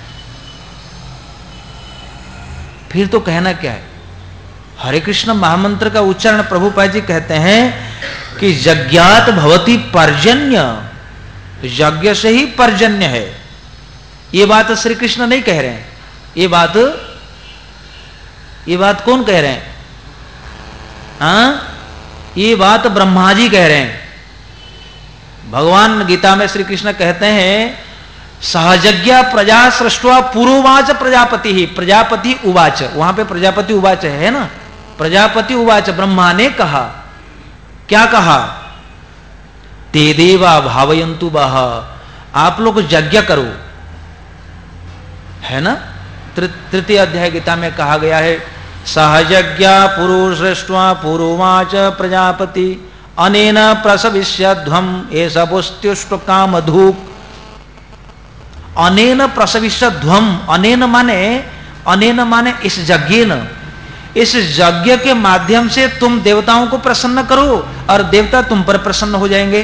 Speaker 1: फिर तो कहना क्या है? हरे कृष्ण महामंत्र का उच्चारण प्रभुपाद जी कहते हैं कि यज्ञात भवति पर्जन्य, यज्ञ से ही पर्जन्य है। ये बात श्री कृष्ण नहीं कह रहे हैं, ये बात कौन कह रहे हैं? ये बात ब्रह्मा जी कह रहे हैं। भगवान गीता में श्री कृष्ण कहते हैं सहजज्ञा प्रजा सृष्टवा पुरोवाच प्रजापति ही, प्रजापति उवाच, वहां पे प्रजापति उवाच है ना, प्रजापति उवाच, ब्रह्मा ने कहा। क्या कहा? ते देवा भावयन्तु वह, आप लोग यज्ञ करो, है ना। तृतीय अध्याय गीता में कहा गया है सहजज्ञा पुरुष सृष्टवा पुरोवाच प्रजापति अनेन प्रसविष्यध्वम एष पुष्ट्युष्ट कामधूक। अनेन प्रसविष्यध्वम, अनेन माने इस यज्ञेन, इस यज्ञ के माध्यम से तुम देवताओं को प्रसन्न करो और देवता तुम पर प्रसन्न हो जाएंगे।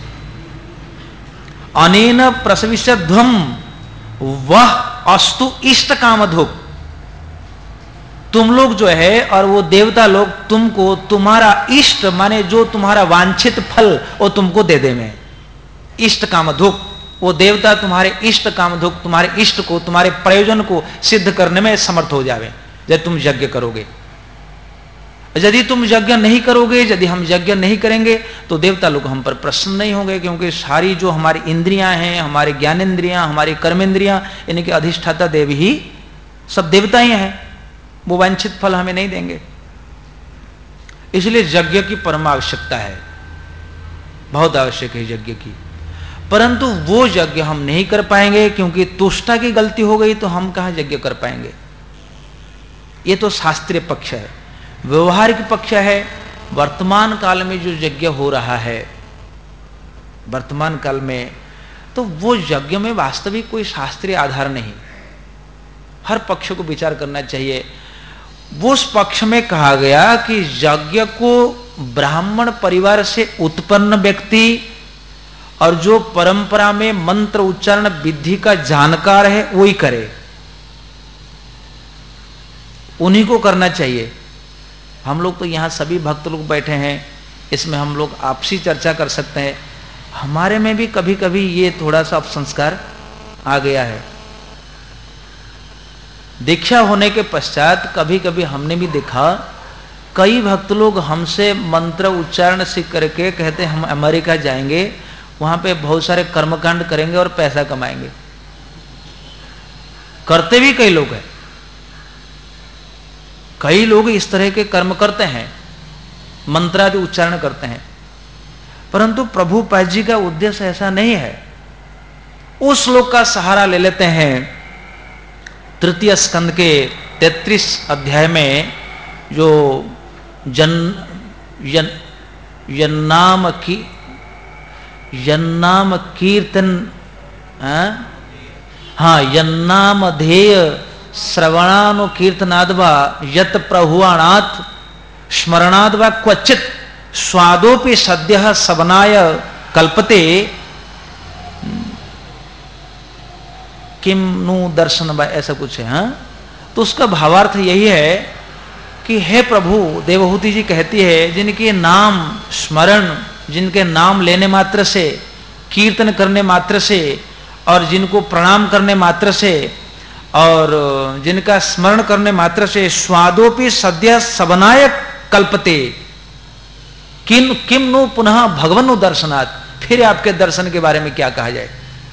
Speaker 1: अनेन प्रसविष्यध्वम वह अस्तु इष्ट कामधुक। तुम लोग जो है और वो देवता लोग तुमको तुम्हारा इष्ट माने जो तुम्हारा वांछित फल वो तुमको दे देंगे। इष्ट कामधुक, वो देवता तुम्हारे इष्ट कामधुक, तुम्हारे इष्ट को, तुम्हारे प्रयोजन को सिद्ध करने में समर्थ हो जावे जब तुम यज्ञ करोगे। यदि तुम यज्ञ नहीं करोगे, यदि हम यज्ञ नहीं करेंगे तो देवता लोग हम पर प्रसन्न नहीं होंगे, क्योंकि सारी जो हमारी इंद्रियां हैं, हमारे ज्ञानेंद्रियां, हमारी कर्मेंद्रियां, इनके अधिष्ठाता देव ही सब देवता ही हैं, वो वांछित फल हमें नहीं देंगे। इसलिए यज्ञ की परम आवश्यकता है, बहुत आवश्यक है यज्ञ की। परंतु वो यज्ञ हम नहीं कर पाएंगे क्योंकि तुष्टा की गलती हो गई, तो हम कहां यज्ञ कर पाएंगे। ये तो शास्त्रीय पक्ष है। व्यवहारिक पक्ष है, वर्तमान काल में जो यज्ञ हो रहा है वर्तमान काल में, तो वो यज्ञ में वास्तविक कोई शास्त्रीय आधार नहीं। हर पक्ष को विचार करना चाहिए। वो उस पक्ष में कहा गया कि यज्ञ को ब्राह्मण परिवार से उत्पन्न व्यक्ति और जो परंपरा में मंत्र उच्चारण विधि का जानकार है वही करे, उन्हीं को करना चाहिए। हम लोग तो यहां सभी भक्त लोग बैठे हैं, इसमें हम लोग आपसी चर्चा कर सकते हैं। हमारे में भी कभी कभी ये थोड़ा सा अपसंस्कार आ गया है। दीक्षा होने के पश्चात कभी कभी हमने भी देखा, कई भक्त लोग हमसे मंत्र उच्चारण सीख करके कहते हम अमेरिका जाएंगे, वहां पे बहुत सारे कर्मकांड करेंगे और पैसा कमाएंगे। करते भी कई लोग हैं, कई लोग इस तरह के कर्म करते हैं, मंत्रादि उच्चारण करते हैं, परंतु प्रभुपाद जी का उद्देश्य ऐसा नहीं है। उस श्लोक का सहारा ले लेते हैं तृतीय स्कंद के 33 अध्याय में, जो यन्नाम कीर्तन, यन्नाम ध्येय श्रवणानु कीर्तनाद्वा यत प्रहुआणात् स्मरणाद्वा क्वचित स्वादोपि सद्यः सवनाय कल्पते किम नु दर्शन बा, ऐसा कुछ है। हाँ, तो उसका भावार्थ यही है कि हे प्रभु, देवहूति जी कहती है, जिनके नाम स्मरण, जिनके नाम लेने मात्र से, कीर्तन करने मात्र से और जिनको प्रणाम करने मात्र से और जिनका स्मरण करने मात्र से स्वादोपि सद्य सवनाय कल्पते किम नु पुनः भगवनु दर्शनात्, फिर आपके दर्शन के बारे में क्या कहा जाए।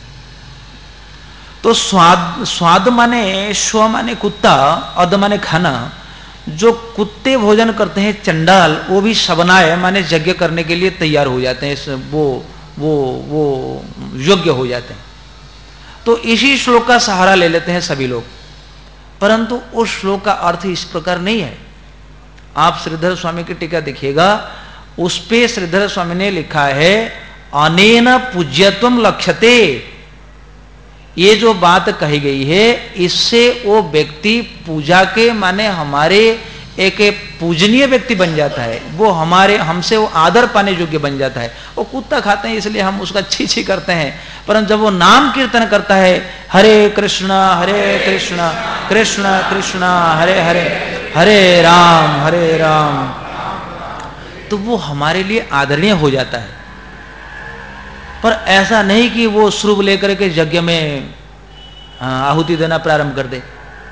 Speaker 1: तो स्वाद माने, स्व माने कुत्ता, अद माने खाना। जो कुत्ते भोजन करते हैं चंडाल, वो भी सवनाय माने यज्ञ करने के लिए तैयार हो जाते हैं, वो योग्य हो जाते हैं। तो इसी श्लोक का सहारा ले लेते हैं सभी लोग, परंतु उस श्लोक का अर्थ इस प्रकार नहीं है। आप श्रीधर स्वामी की टीका देखिएगा, उस पे श्रीधर स्वामी ने लिखा है अनेन पूज्यत्वम लक्ष्यते। ये जो बात कही गई है, इससे वो व्यक्ति पूजा के माने हमारे एक पूजनीय व्यक्ति बन जाता है, वो हमसे वो आदर पाने योग्य बन जाता है। वो कुत्ता खाते हैं इसलिए हम उसका छी छी करते हैं, परंतु जब वो नाम कीर्तन करता है हरे कृष्ण कृष्ण कृष्ण हरे हरे हरे राम, तो वो हमारे लिए आदरणीय हो जाता है। पर ऐसा नहीं कि वो श्रुभ लेकर के यज्ञ में आहुति देना प्रारंभ कर दे।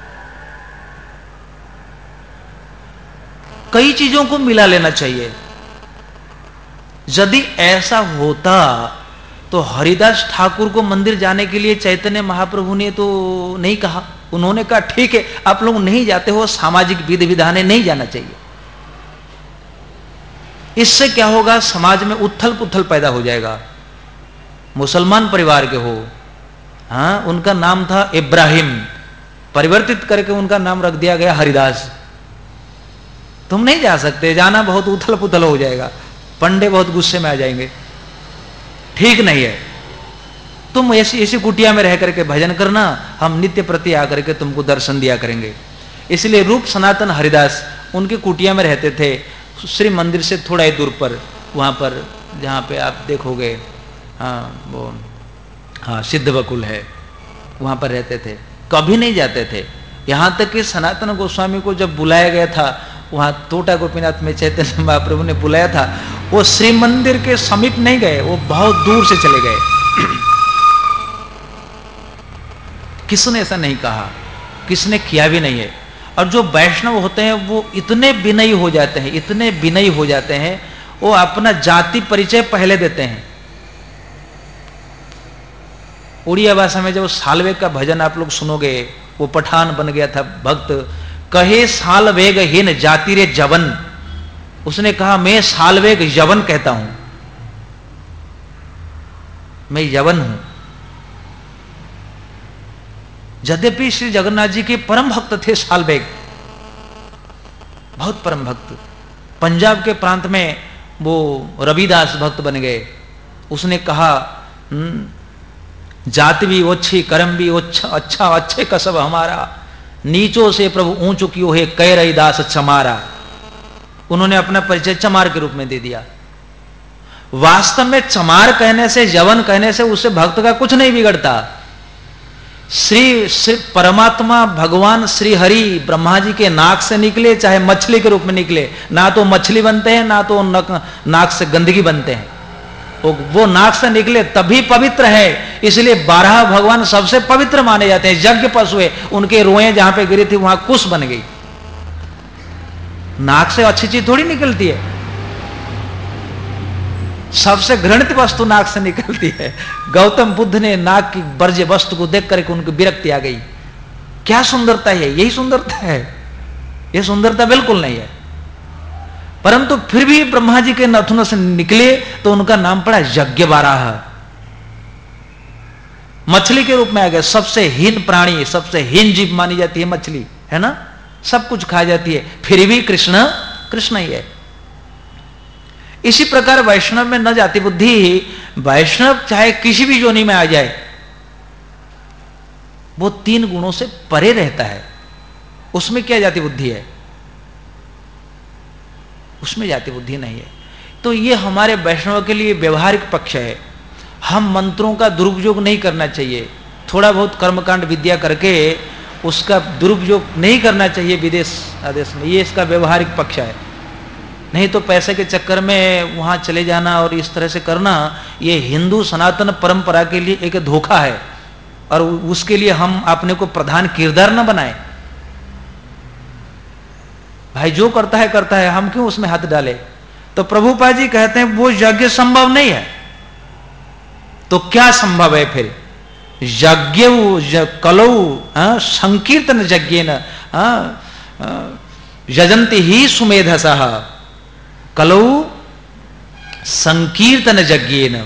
Speaker 1: कई चीजों को मिला लेना चाहिए। यदि ऐसा होता तो हरिदास ठाकुर को मंदिर जाने के लिए चैतन्य महाप्रभु ने तो नहीं कहा। उन्होंने कहा ठीक है, आप लोग नहीं जाते हो, सामाजिक विधि विधान नहीं जाना चाहिए। इससे क्या होगा, समाज में उथल पुथल पैदा हो जाएगा। मुसलमान परिवार के हो, हाँ, उनका नाम था इब्राहिम, परिवर्तित करके उनका नाम रख दिया गया हरिदास। तुम नहीं जा सकते, जाना बहुत उथल पुथल हो जाएगा, पंडे बहुत गुस्से में आ जाएंगे, ठीक नहीं है। तुम ऐसी कुटिया में रह करके भजन करना, हम नित्य प्रति आकर के तुमको दर्शन दिया करेंगे। इसलिए रूप सनातन हरिदास उनकी कुटिया में रहते थे, श्री मंदिर से थोड़ा ही दूर पर, वहां पर जहां पे आप देखोगे वो सिद्ध बकुल है, वहां पर रहते थे, कभी नहीं जाते थे। यहां तक कि सनातन गोस्वामी को जब बुलाया गया था, वहां टोटा गोपीनाथ में चैतन्य महाप्रभु ने बुलाया था, वो श्री मंदिर के समीप नहीं गए, वो बहुत दूर से चले गए। किसने ऐसा नहीं कहा, किसने किया भी नहीं है। और जो वैष्णव होते हैं वो इतने विनयी हो जाते हैं, इतने विनयी हो जाते हैं, वो अपना जाति परिचय पहले देते हैं। उड़िया भाषा में जब सालवेग का भजन आप लोग सुनोगे, वो पठान बन गया था भक्त, कहे सालवेग हीन जाति रे जवन, उसने कहा मैं सालवेग यवन कहता हूं, मैं यवन हूं। यद्यपि श्री जगन्नाथ जी के परम भक्त थे सालवेग, बहुत परम भक्त। पंजाब के प्रांत में वो रविदास भक्त बन गए। उसने कहा जाति भी ओछी, कर्म भी अच्छा, अच्छे कसब हमारा, नीचों से प्रभु ऊंचो कियो है, कह रविदास चमारा। उन्होंने अपना परिचय चमार के रूप में दे दिया। वास्तव में चमार कहने से, यवन कहने से उससे भक्त का कुछ नहीं बिगड़ता। श्री परमात्मा भगवान श्री हरि ब्रह्मा जी के नाक से निकले, चाहे मछली के रूप में निकले, ना तो मछली बनते हैं, ना तो नाक से गंदगी बनते हैं। वो नाक से निकले तभी पवित्र है, इसलिए 12 भगवान सबसे पवित्र माने जाते हैं। यज्ञ पशु है, उनके रोएं जहां पे गिरी थी वहां कुश बन गई। नाक से अच्छी चीज थोड़ी निकलती है, सबसे घृणित वस्तु नाक से निकलती है। गौतम बुद्ध ने नाक की वर्ज्य वस्तु को देख करके उनको विरक्ति आ गई। क्या सुंदरता है, यही सुंदरता है? यह सुंदरता बिल्कुल नहीं है। परंतु फिर भी ब्रह्मा जी के नथुनों से निकले तो उनका नाम पड़ा यज्ञ बाराह। मछली के रूप में आ गया, सबसे हीन प्राणी, सबसे हीन जीव मानी जाती है मछली, है ना, सब कुछ खा जाती है, फिर भी कृष्ण कृष्ण ही है। इसी प्रकार वैष्णव में न जाति बुद्धि, वैष्णव चाहे किसी भी योनि में आ जाए, वो 3 गुणों से परे रहता है। उसमें क्या जाति बुद्धि है? उसमें जाति बुद्धि नहीं है। तो ये हमारे वैष्णव के लिए व्यवहारिक पक्ष है। हम मंत्रों का दुरुपयोग नहीं करना चाहिए। थोड़ा बहुत कर्मकांड विद्या करके उसका दुरुपयोग नहीं करना चाहिए विदेश आदेश में, ये इसका व्यवहारिक पक्ष है। नहीं तो पैसे के चक्कर में वहां चले जाना और इस तरह से करना, ये हिंदू सनातन परंपरा के लिए एक धोखा है, और उसके लिए हम अपने को प्रधान किरदार न बनाए। भाई जो करता है, हम क्यों उसमें हाथ डाले? तो प्रभुपाद जी कहते हैं वो यज्ञ संभव नहीं है। तो क्या संभव है फिर? यज्ञ कलौ संकीर्तन यज्ञेन यजंती ही सुमेधसः, कलौ संकीर्तन यज्ञेन,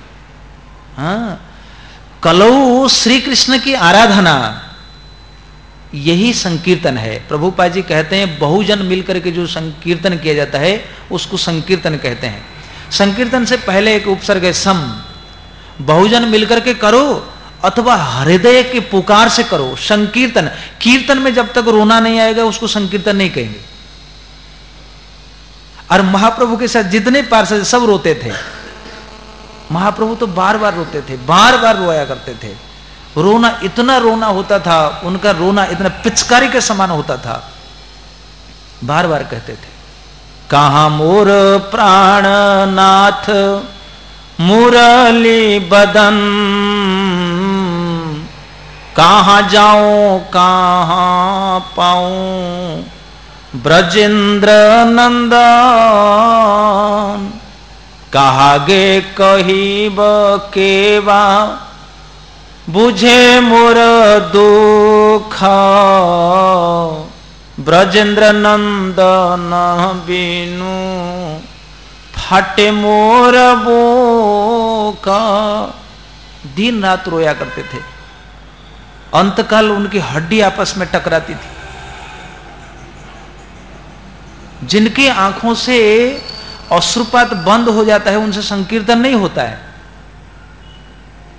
Speaker 1: कलौ श्री कृष्ण की आराधना, यही संकीर्तन है। प्रभुपाद जी कहते हैं बहुजन मिलकर के जो संकीर्तन किया जाता है उसको संकीर्तन कहते हैं। संकीर्तन से पहले एक उपसर्ग है सम, बहुजन मिलकर के करो अथवा हृदय के पुकार से करो। संकीर्तन, कीर्तन में जब तक रोना नहीं आएगा उसको संकीर्तन नहीं कहेंगे। और महाप्रभु के साथ जितने पार्षद सब रोते थे। महाप्रभु तो बार बार रोते थे, बार बार रोया करते थे। रोना, इतना रोना होता था, उनका रोना इतना पिचकारी के समान होता था। बार बार कहते थे, कहां मोर प्राणनाथ मुरली बदन, कहां जाऊं कहां पाऊं ब्रजेंद्र नंदन, कहागे कहिब केवा बुझे मोर दुख, ब्रजेंद्र नंदन बिनु फाटे मोर बोक। दिन रात रोया करते थे। अंतकाल उनकी हड्डी आपस में टकराती थी। जिनकी आंखों से अश्रुपात बंद हो जाता है उनसे संकीर्तन नहीं होता है।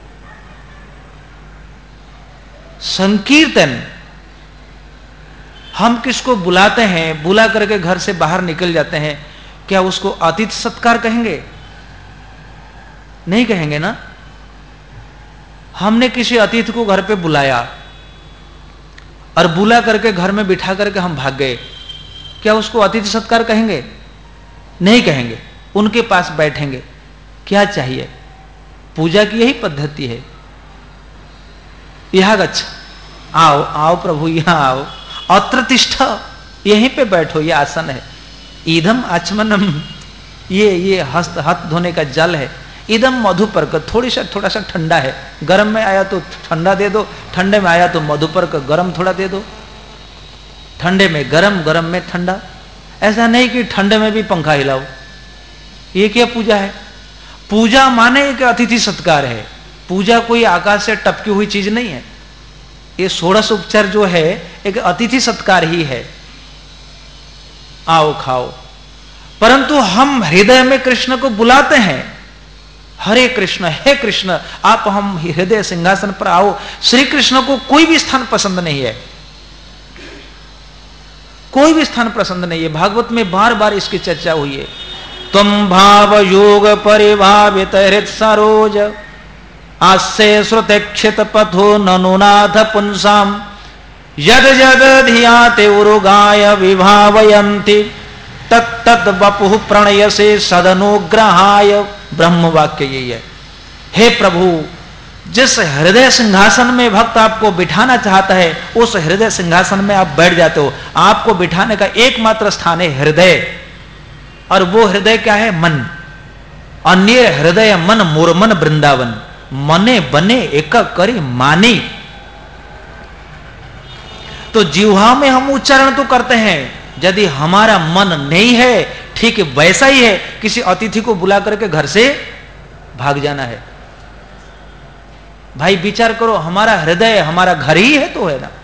Speaker 1: संकीर्तन हम किसको बुलाते हैं, बुला करके घर से बाहर निकल जाते हैं, क्या उसको अतिथि सत्कार कहेंगे? नहीं कहेंगे ना। हमने किसी अतिथि को घर पे बुलाया और बुला करके घर में बिठा करके हम भाग गए, क्या उसको अतिथि सत्कार कहेंगे? नहीं कहेंगे। उनके पास बैठेंगे। क्या चाहिए? पूजा की यही पद्धति है। यहां गच्छ, आओ आओ प्रभु, यहां आओ, अत्र तिष्ठ, यहीं पे बैठो, ये आसन है। ईदम आचमनम, ये हाथ धोने का जल है। इदम मधुपर्क, थोड़ा सा ठंडा है, गर्म में आया तो ठंडा दे दो, ठंडे में आया तो मधुपर्क गर्म थोड़ा दे दो, ठंडे में गर्म, गर्म में ठंडा। ऐसा नहीं कि ठंडे में भी पंखा हिलाओ। ये क्या पूजा है? पूजा माने एक अतिथि सत्कार है। पूजा कोई आकाश से टपकी हुई चीज नहीं है। ये षोडश उपचार जो है एक अतिथि सत्कार ही है। आओ खाओ। परंतु हम हृदय में कृष्ण को बुलाते हैं, हरे कृष्ण, हे कृष्ण, आप हम हृदय सिंहासन पर आओ। श्री कृष्ण को कोई भी स्थान पसंद नहीं है, कोई भी स्थान पसंद नहीं है। भागवत में बार बार इसकी चर्चा हुई है। तुम भाव योग परिभावित हृत सरोज, आस्ये श्रुतिक्षित पथो ननुनाथ पुंसाम, यद यद धियाते उरुगाय विभावयन्ति, तत्तद वपुः प्रणयसे सदनुग्रहाय। ब्रह्म वाक्य यही है। हे प्रभु, जिस हृदय सिंहासन में भक्त आपको बिठाना चाहता है, उस हृदय सिंहासन में आप बैठ जाते हो। आपको बिठाने का एकमात्र स्थान है हृदय, और वो हृदय क्या है? मन। अन्य हृदय मन मोरमन वृंदावन, मने बने एक करी मानी। तो जिह्वा में हम उच्चारण तो करते हैं, यदि हमारा मन नहीं है, ठीक वैसा ही है किसी अतिथि को बुला करके घर से भाग जाना है। भाई विचार करो, हमारा हृदय हमारा घर ही है तो है ना।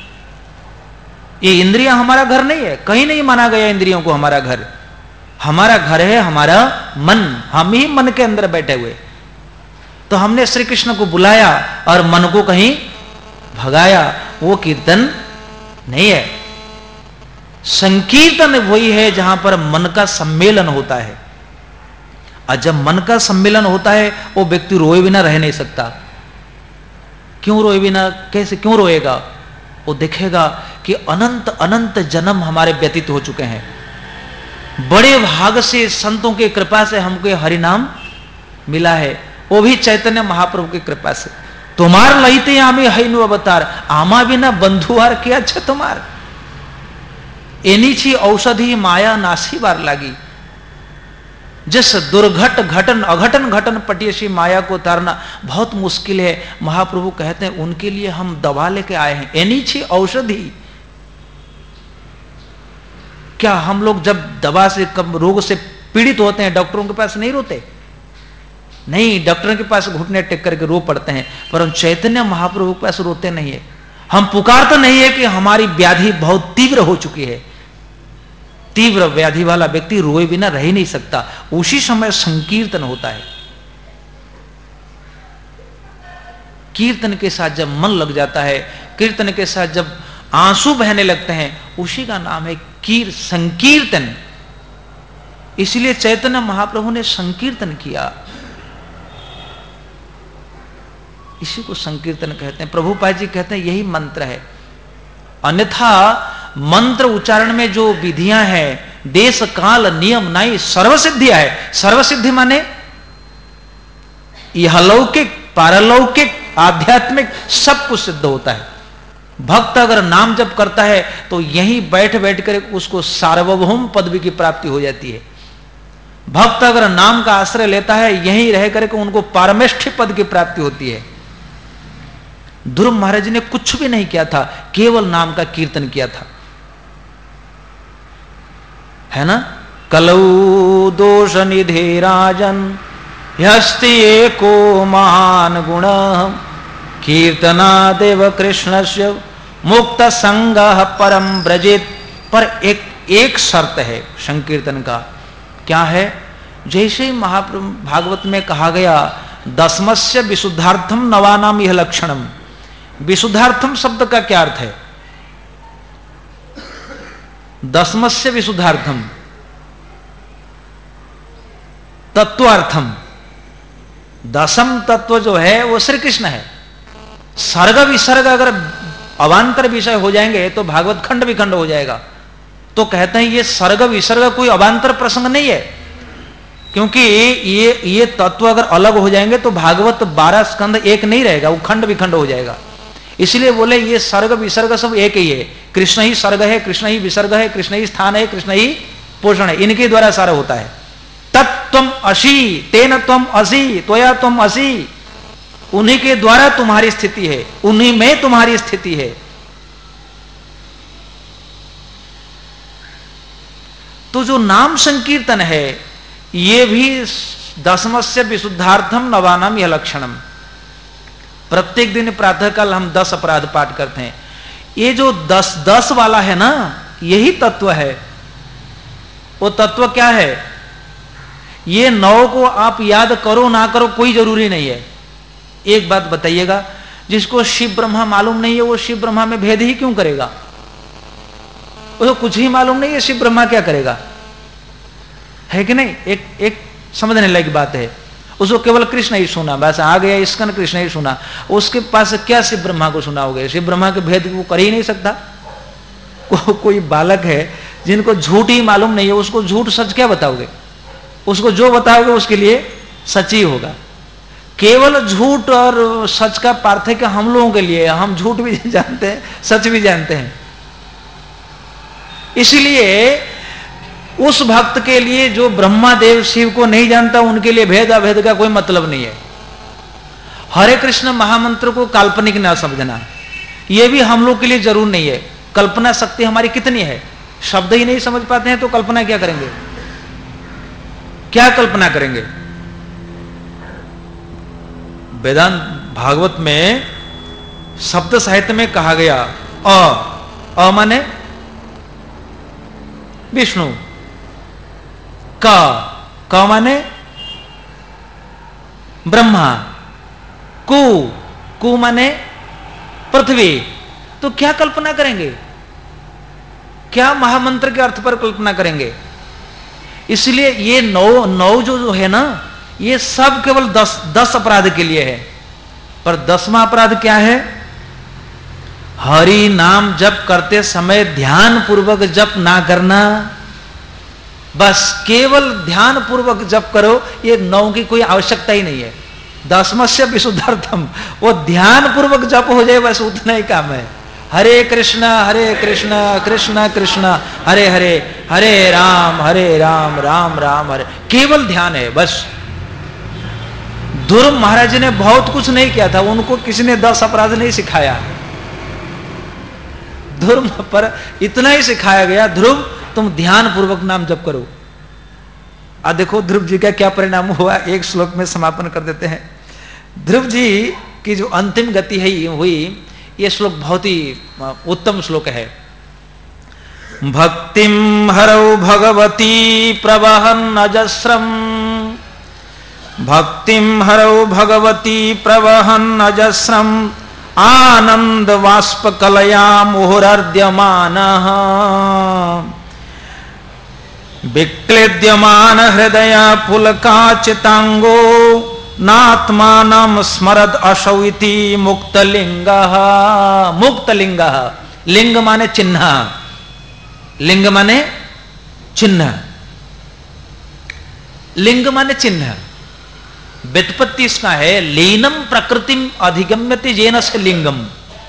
Speaker 1: ये इंद्रियां हमारा घर नहीं है, कहीं नहीं माना गया इंद्रियों को हमारा घर। हमारा घर है हमारा मन, हम ही मन के अंदर बैठे हुए। तो हमने श्री कृष्ण को बुलाया और मन को कहीं भगाया, वो कीर्तन नहीं है। संकीर्तन वही है जहां पर मन का सम्मेलन होता है। और जब मन का सम्मेलन होता है, वो व्यक्ति रोए बिना रह नहीं सकता। क्यों रोए बिना? कैसे क्यों रोएगा? वो देखेगा कि अनंत अनंत जन्म हमारे व्यतीत हो चुके हैं। बड़े भाग से संतों की कृपा से हमको हरि नाम मिला है, वो भी चैतन्य महाप्रभु की कृपा से। तुम्हार लईते आमे हैनु अवतार, आमा बिना बंधुआर क्या छ तुम्हार। एनी छी औषधि माया नासी बार लागी। जिस दुर्घट घटन अघटन घटन पटियसी माया को तारना बहुत मुश्किल है, महाप्रभु कहते हैं उनके लिए हम दवा लेके आए हैं। एनी छी औषधि। क्या हम लोग जब दवा से कम रोग से पीड़ित होते हैं, डॉक्टरों के पास नहीं रोते? नहीं, डॉक्टरों के पास घुटने टेक करके रो पड़ते हैं, पर हम चैतन्य महाप्रभु के पास रोते नहीं है। हम पुकारते नहीं है कि हमारी व्याधि बहुत तीव्र हो चुकी है। तीव्र व्याधि वाला व्यक्ति रोए बिना रह ही नहीं सकता। उसी समय संकीर्तन होता है। कीर्तन के साथ जब मन लग जाता है, कीर्तन के साथ जब आंसू बहने लगते हैं, उसी का नाम है संकीर्तन। इसलिए चैतन्य महाप्रभु ने संकीर्तन किया, इसी को संकीर्तन कहते हैं। प्रभुपाद जी कहते हैं यही मंत्र है। अन्यथा मंत्र उच्चारण में जो विधियां हैं, देश काल नियम नहीं, सर्वसिद्धियां है। सर्वसिद्धि माने यह लौकिक पारलौकिक आध्यात्मिक सब कुछ सिद्ध होता है। भक्त अगर नाम जप करता है तो यहीं बैठ बैठ कर उसको सार्वभौम पदवी की प्राप्ति हो जाती है। भक्त अगर नाम का आश्रय लेता है, यहीं रह करके उनको पारमेष्ठ्य पद की प्राप्ति होती है। ध्रुव महाराज ने कुछ भी नहीं किया था, केवल नाम का कीर्तन किया था, है ना। कलौ दोष निधे राजन हस्ति एको महान गुण, कीर्तना देव कृष्णस्य मुक्त संग परम ब्रजित। पर एक शर्त है संकीर्तन का, क्या है? जैसे ही महाप्रभु भागवत में कहा गया, दशमस्य विशुद्धार्थम नवानाम यह लक्षणम। विशुद्धार्थम शब्द का क्या अर्थ है? दशमस्य विशुद्धार्थम तत्वार्थम, दशम तत्व जो है वो श्री कृष्ण है। सर्ग विसर्ग अगर अवान्तर विषय हो जाएंगे तो भागवत खंड विखंड हो जाएगा। तो कहते हैं ये सर्ग विसर्ग कोई अवान्तर प्रसंग नहीं है, क्योंकि ये तत्व अगर अलग हो जाएंगे तो भागवत 12 स्कंद एक नहीं रहेगा, वो खंड विखंड हो जाएगा। इसलिए बोले ये सर्ग विसर्ग सब एक ही है, कृष्ण ही सर्ग है, कृष्ण ही विसर्ग है, कृष्ण ही स्थान है, कृष्ण ही पोषण है, इनके द्वारा सारा होता है। तत्त्वम असी तेन त्वम असी त्वया त्वम असी, उन्हीं के द्वारा तुम्हारी स्थिति है, उन्हीं में तुम्हारी स्थिति है। तो जो नाम संकीर्तन है ये भी दशमस्य विशुद्धार्थम नवानाम यह लक्षणम। प्रत्येक दिन प्रातःकाल हम 10 अपराध पाठ करते हैं। ये जो 10 वाला है ना, यही तत्व है। वो तत्व क्या है? ये 9 को आप याद करो ना करो कोई जरूरी नहीं है। एक बात बताइएगा, जिसको शिव ब्रह्मा मालूम नहीं है वो शिव ब्रह्मा में भेद ही क्यों करेगा? उसको कुछ ही मालूम नहीं है, शिव ब्रह्मा क्या करेगा? है कि नहीं? एक समझने लायक बात है। उसको केवल कृष्ण ही सुना, बस आ गया इसकन कृष्ण ही सुना, उसके पास क्या शिव ब्रह्मा को सुनाओगे? शिव ब्रह्मा के भेद वो कर ही नहीं सकता। कोई बालक है जिनको झूठ ही मालूम नहीं है, उसको झूठ सच क्या बताओगे? उसको जो बताओगे उसके लिए सच ही होगा। केवल झूठ और सच का पार्थक्य हम लोगों के लिए, हम झूठ भी जानते हैं सच भी जानते हैं। इसलिए उस भक्त के लिए जो ब्रह्मा देव शिव को नहीं जानता, उनके लिए भेद अभेद का कोई मतलब नहीं है। हरे कृष्ण महामंत्र को काल्पनिक ना समझना, यह भी हम लोग के लिए जरूर नहीं है। कल्पना शक्ति हमारी कितनी है, शब्द ही नहीं समझ पाते हैं तो कल्पना क्या करेंगे? क्या कल्पना करेंगे? वेदांत भागवत में शब्द साहित्य में कहा गया अ माने विष्णु, क माने ब्रह्मा, कु माने पृथ्वी। तो क्या कल्पना करेंगे? क्या महामंत्र के अर्थ पर कल्पना करेंगे? इसलिए ये 9 जो है ना, ये सब केवल 10 अपराध के लिए है। पर 10वां अपराध क्या है? हरि नाम जप करते समय ध्यान पूर्वक जप ना करना। बस केवल ध्यान पूर्वक जप करो, ये 9 की कोई आवश्यकता ही नहीं है। 10मस्य विशुद्धार्थम, वो ध्यान पूर्वक जप हो जाए, बस उतना ही काम है। हरे कृष्ण कृष्ण कृष्ण हरे हरे, हरे राम राम राम हरे, केवल ध्यान है बस। ध्रुव महाराज ने बहुत कुछ नहीं किया था, उनको किसी ने 10 अपराध नहीं सिखाया। ध्रुव पर इतना ही सिखाया गया, ध्रुव तुम ध्यान पूर्वक नाम जप करो। अब देखो ध्रुव जी का क्या परिणाम हुआ, एक श्लोक में समापन कर देते हैं। ध्रुव जी की जो अंतिम गति है हुई, ये श्लोक बहुत ही उत्तम श्लोक है। भक्तिम हरौ भगवती प्रवहन अजस्रम, भक्तिम हरौ भगवती प्रवहन अजस्रम, आनंद वाष्प कलया मुहुरर्द्यमानः, विक्लेद्यमान हृदय पुलकाचितांगो, नात्मानं स्मरद असौ इति मुक्तलिंगः। मुक्तलिंगः, लिंग माने चिन्ह, लिंग माने चिन्ह, लिंग माने चिन्ह। व्युत्पत्ति इसका है लीनम प्रकृतिम अधिगम्यते जेन से लिंगम।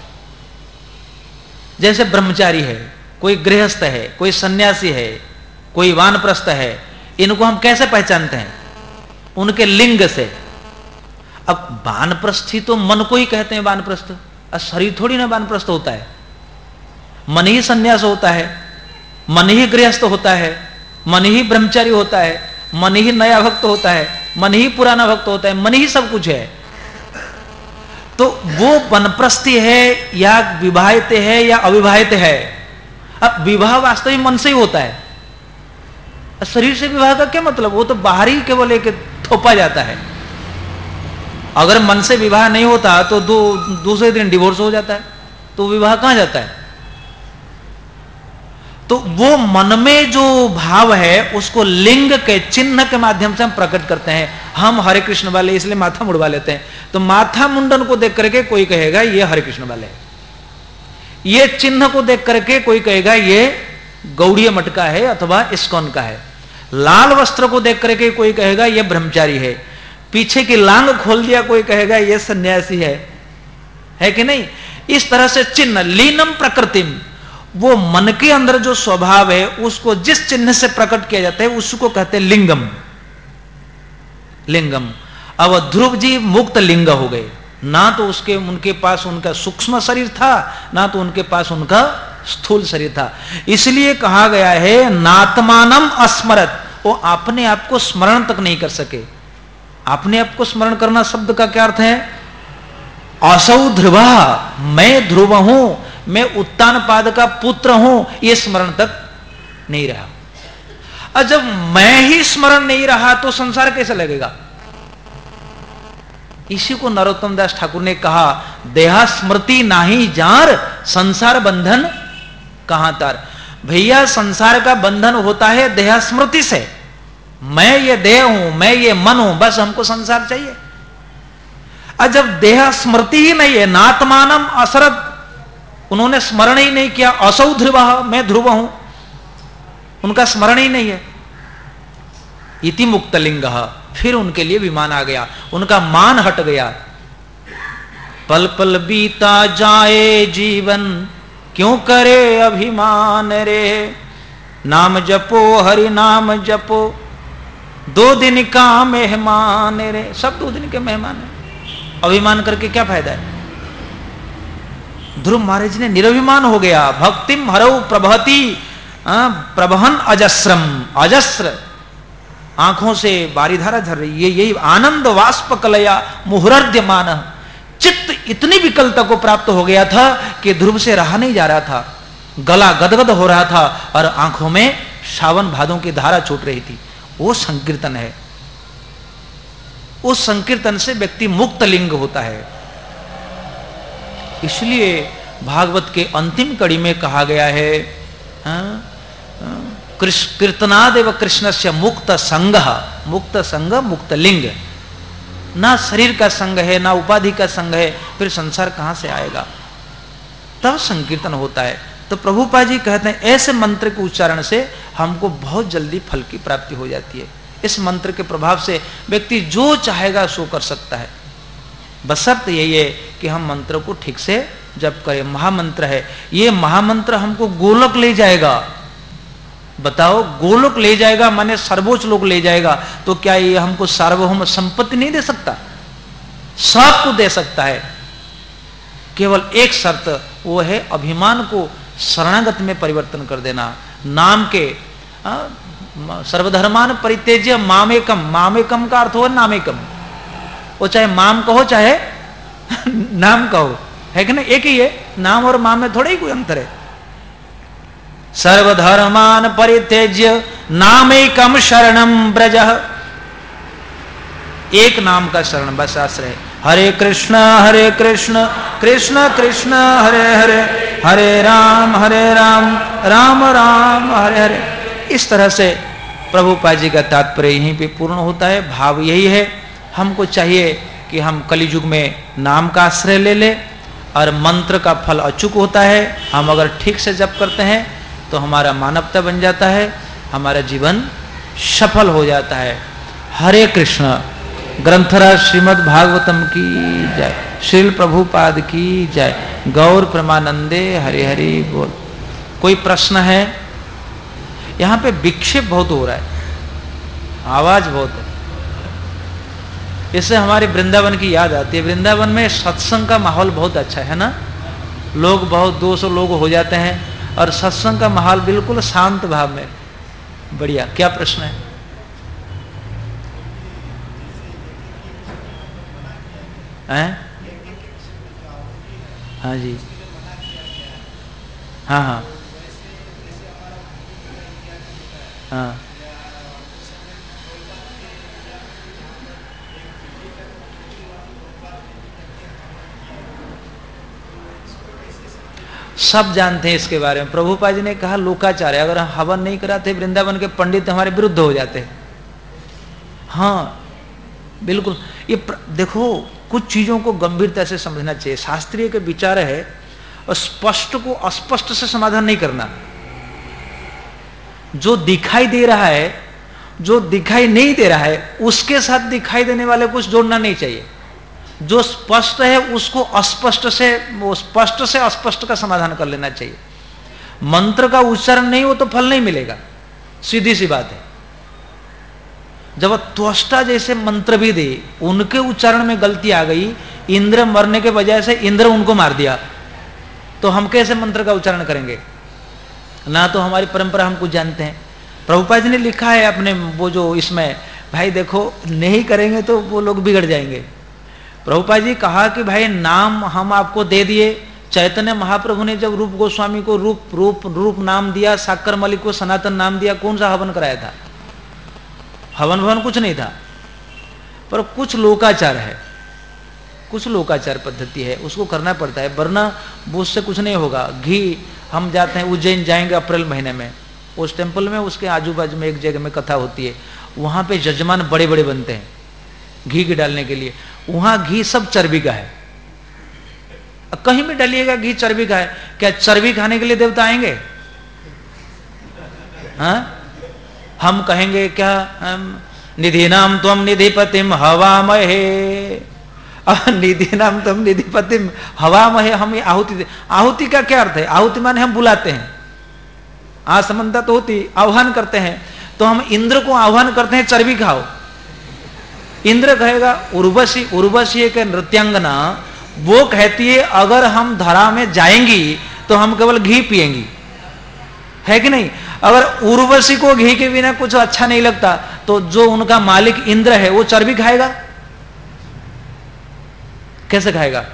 Speaker 1: जैसे ब्रह्मचारी है, कोई गृहस्थ है, कोई सन्यासी है, कोई वानप्रस्थ है, इनको हम कैसे पहचानते हैं? उनके लिंग से। अब वानप्रस्थी तो मन को ही कहते हैं वानप्रस्थ, शरीर थोड़ी ना वानप्रस्थ होता है। मन ही सन्यास होता है, मन ही गृहस्थ होता है, मन ही ब्रह्मचारी होता है, मन ही नया भक्त होता है, मन ही पुराना भक्त होता है, मन ही सब कुछ है। तो वो वनप्रस्थी है या विवाहित है या अविवाहित है। अब विवाह वास्तविक मन से ही होता है, शरीर से विवाह का क्या मतलब? वो तो बाहर ही केवल एक थोपा जाता है। अगर मन से विवाह नहीं होता तो दूसरे दिन डिवोर्स हो जाता है, तो विवाह कहां जाता है? तो वो मन में जो भाव है उसको लिंग के चिन्ह के माध्यम से हम प्रकट करते हैं। हम हरे कृष्ण वाले इसलिए माथा मुड़वा लेते हैं, तो माथा मुंडन को देख करके कोई कहेगा ये हरे कृष्ण वाले है, ये चिन्ह को देख करके कोई कहेगा ये गौड़ीय मठ का है अथवा इस्कॉन का है, लाल वस्त्र को देख करके कोई कहेगा ये ब्रह्मचारी है, पीछे की लांग खोल दिया कोई कहेगा ये सन्यासी है कि नहीं। इस तरह से चिन्ह लीनम प्रकृतिम, वो मन के अंदर जो स्वभाव है उसको जिस चिन्ह से प्रकट किया जाता है उसको कहते हैं लिंगम। लिंगम। अब ध्रुव जी मुक्त लिंग हो गए, ना तो उनके पास उनका सूक्ष्म शरीर था, ना तो उनके पास उनका स्थूल शरीर था। इसलिए कहा गया है नात्मानम अस्मरत, वो अपने आप को स्मरण तक नहीं कर सके। अपने आप को स्मरण करना शब्द का क्या अर्थ है? असौ ध्रुवा, मैं ध्रुव हूं, मैं उत्तानपाद का पुत्र हूं, यह स्मरण तक नहीं रहा। और जब मैं ही स्मरण नहीं रहा तो संसार कैसे लगेगा? इसी को नरोत्तम दास ठाकुर ने कहा, देहा स्मृति नाही जार, संसार बंधन कहां तार। भैया संसार का बंधन होता है देहा स्मृति से। मैं ये देह हूं, मैं ये मन हूं, बस हमको संसार चाहिए। और जब देह स्मृति ही नहीं है, नात्मानम असरत, उन्होंने स्मरण ही नहीं किया, असौ ध्रुव, मैं ध्रुव हूं, उनका स्मरण ही नहीं है। इति मुक्तलिंग, फिर उनके लिए विमान आ गया, उनका मान हट गया। पल पल बीता जाए जीवन, क्यों करे अभिमान रे, नाम जपो हरि नाम जपो, 2 दिन का मेहमान रे। सब 2 दिन के मेहमान है, अभिमान करके क्या फायदा है? ध्रुव महाराज ने निरभिमान हो गया। भक्तिम हरौ प्रभति प्रबहन अजस्रम, अजस्र आंखों से बारीधारा झर रही है, यही आनंद वाष्प कलया मुहुर्द्यमान। चित्त इतनी विकलता को प्राप्त हो गया था कि ध्रुव से रहा नहीं जा रहा था, गला गदगद हो रहा था और आंखों में सावन भादों की धारा छूट रही थी। वो संकीर्तन है, उस संकीर्तन से व्यक्ति मुक्त लिंग होता है। इसलिए भागवत के अंतिम कड़ी में कहा गया है, कीर्तनादेव कृष्णस्य मुक्त संग, मुक्त संग मुक्त लिंग। ना शरीर का संग है, ना उपाधि का संग है, फिर संसार कहां से आएगा? तब संकीर्तन होता है। तो प्रभुपाद जी कहते हैं ऐसे मंत्र के उच्चारण से हमको बहुत जल्दी फल की प्राप्ति हो जाती है। इस मंत्र के प्रभाव से व्यक्ति जो चाहेगा सो कर सकता है, बशर्ते यही है कि हम मंत्र को ठीक से जप करें। महामंत्र है ये, महामंत्र हमको गोलोक ले जाएगा। बताओ, गोलोक ले जाएगा माने सर्वोच्च लोक ले जाएगा, तो क्या ये हमको सार्वभौम संपत्ति नहीं दे सकता? सब को दे सकता है। केवल एक शर्त, वो है अभिमान को शरणागत में परिवर्तन कर देना। नाम के सर्वधर्मान परित्यज्य मामेकम, मामेकम का अर्थ हो नामेकम। वो चाहे माम कहो चाहे नाम कहो, है कि नहीं? एक ही है, नाम और माम में थोड़ा ही कोई अंतर है। सर्वधर्मान परित्यज्य नामेकम शरणम ब्रज, एक नाम का शरण बस आश्रय। हरे कृष्ण कृष्ण कृष्ण हरे हरे, हरे राम राम राम हरे हरे। इस तरह से प्रभुपाद जी का तात्पर्य यहीं पे पूर्ण होता है। भाव यही है, हमको चाहिए कि हम कलियुग में नाम का आश्रय ले ले और मंत्र का फल अचूक होता है। हम अगर ठीक से जप करते हैं तो हमारा मानवता बन जाता है, हमारा जीवन सफल हो जाता है। हरे कृष्ण। ग्रंथराज श्रीमद् भागवतम की जय, श्रील प्रभुपाद की जय, गौर प्रमानंदे हरि हरि बोल। कोई प्रश्न है? यहां पे विक्षेप बहुत हो रहा है, आवाज बहुत है। इससे हमारे वृंदावन की याद आती है। वृंदावन में सत्संग का माहौल बहुत अच्छा है ना, लोग बहुत 200 लोग हो जाते हैं और सत्संग का माहौल बिल्कुल शांत भाव में, बढ़िया। क्या प्रश्न है? हाँ जी, हाँ हाँ हाँ। सब जानते हैं इसके बारे में। प्रभुपाद जी ने कहा लोकाचार है, अगर हम हवन नहीं कराते वृंदावन के पंडित हमारे विरुद्ध हो जाते हैं। हाँ बिल्कुल, ये देखो कुछ चीजों को गंभीरता से समझना चाहिए। शास्त्रीय के विचार है और स्पष्ट को अस्पष्ट से समाधान नहीं करना। जो दिखाई दे रहा है, जो दिखाई नहीं दे रहा है, उसके साथ दिखाई देने वाले कुछ जोड़ना नहीं चाहिए। जो स्पष्ट है उसको अस्पष्ट से, वो स्पष्ट से अस्पष्ट का समाधान कर लेना चाहिए। मंत्र का उच्चारण नहीं हो तो फल नहीं मिलेगा, सीधी सी बात है। जब त्वष्टा जैसे मंत्र भी दे, उनके उच्चारण में गलती आ गई, इंद्र मरने के बजाय से इंद्र उनको मार दिया, तो हम कैसे मंत्र का उच्चारण करेंगे? ना तो हमारी परंपरा हम कुछ जानते हैं। प्रभुपाद जी ने लिखा है अपने वो जो इसमें, भाई देखो नहीं करेंगे तो वो लोग बिगड़ जाएंगे। प्रभुपाद जी कहा कि भाई नाम हम आपको दे दिए, चैतन्य महाप्रभु ने जब रूप गोस्वामी को रूप नाम दिया, साकर मलिक को सनातन नाम दिया, कौन सा हवन कराया था? हवन भवन कुछ नहीं था। पर कुछ लोकाचार है, कुछ लोकाचार पद्धति है, उसको करना पड़ता है, वरना वो उससे कुछ नहीं होगा। घी, हम जाते हैं उज्जैन, जाएंगे अप्रैल महीने में, उस टेम्पल में उसके आजू बाजू में एक जगह में कथा होती है, वहां पे जजमान बड़े बड़े बनते हैं घी की डालने के लिए। वहां घी सब चर्बी का है, कहीं भी डालिएगा घी चर्बी का है। क्या चर्बी खाने के लिए देवता आएंगे? हाँ, हम कहेंगे क्या, निधि नाम त्वम निधिपतिम हवामहे, निधि नाम त्वम निधिपतिम हवामहे, हम आहुति दे। आहुति का क्या अर्थ है? आहुति माने हम बुलाते हैं, आसमंता तो होती, आह्वान करते हैं। तो हम इंद्र को आह्वान करते हैं चर्बी खाओ। इंद्र कहेगा, उर्वशी, उर्वशी एक नृत्यांगना, वो कहती है अगर हम धरा में जाएंगी तो हम केवल घी पिएंगी, है कि नहीं? अगर उर्वशी को घी के बिना कुछ अच्छा नहीं लगता तो जो उनका मालिक इंद्र है वो चर्बी खाएगा? कैसे खाएगा?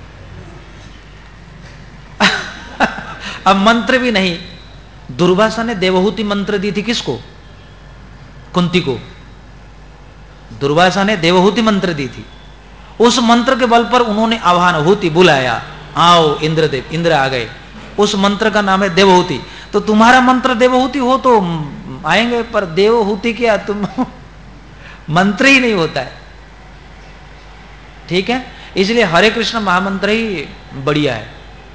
Speaker 1: अब मंत्र भी नहीं। दुर्वासा ने देवहूति मंत्र दी थी किसको? कुंती को। दुर्वासा ने देवहूति मंत्र दी थी। उस मंत्र के बल पर उन्होंने आह्वान होती बुलाया, आओ इंद्रदेव, इंद्र आ गए। उस मंत्र का नाम है देवहूति। तो तुम्हारा मंत्र देवहूति हो तो आएंगे, पर देवहूति क्या, तुम मंत्र ही नहीं होता है। ठीक है, इसलिए हरे कृष्ण महामंत्र ही बढ़िया है।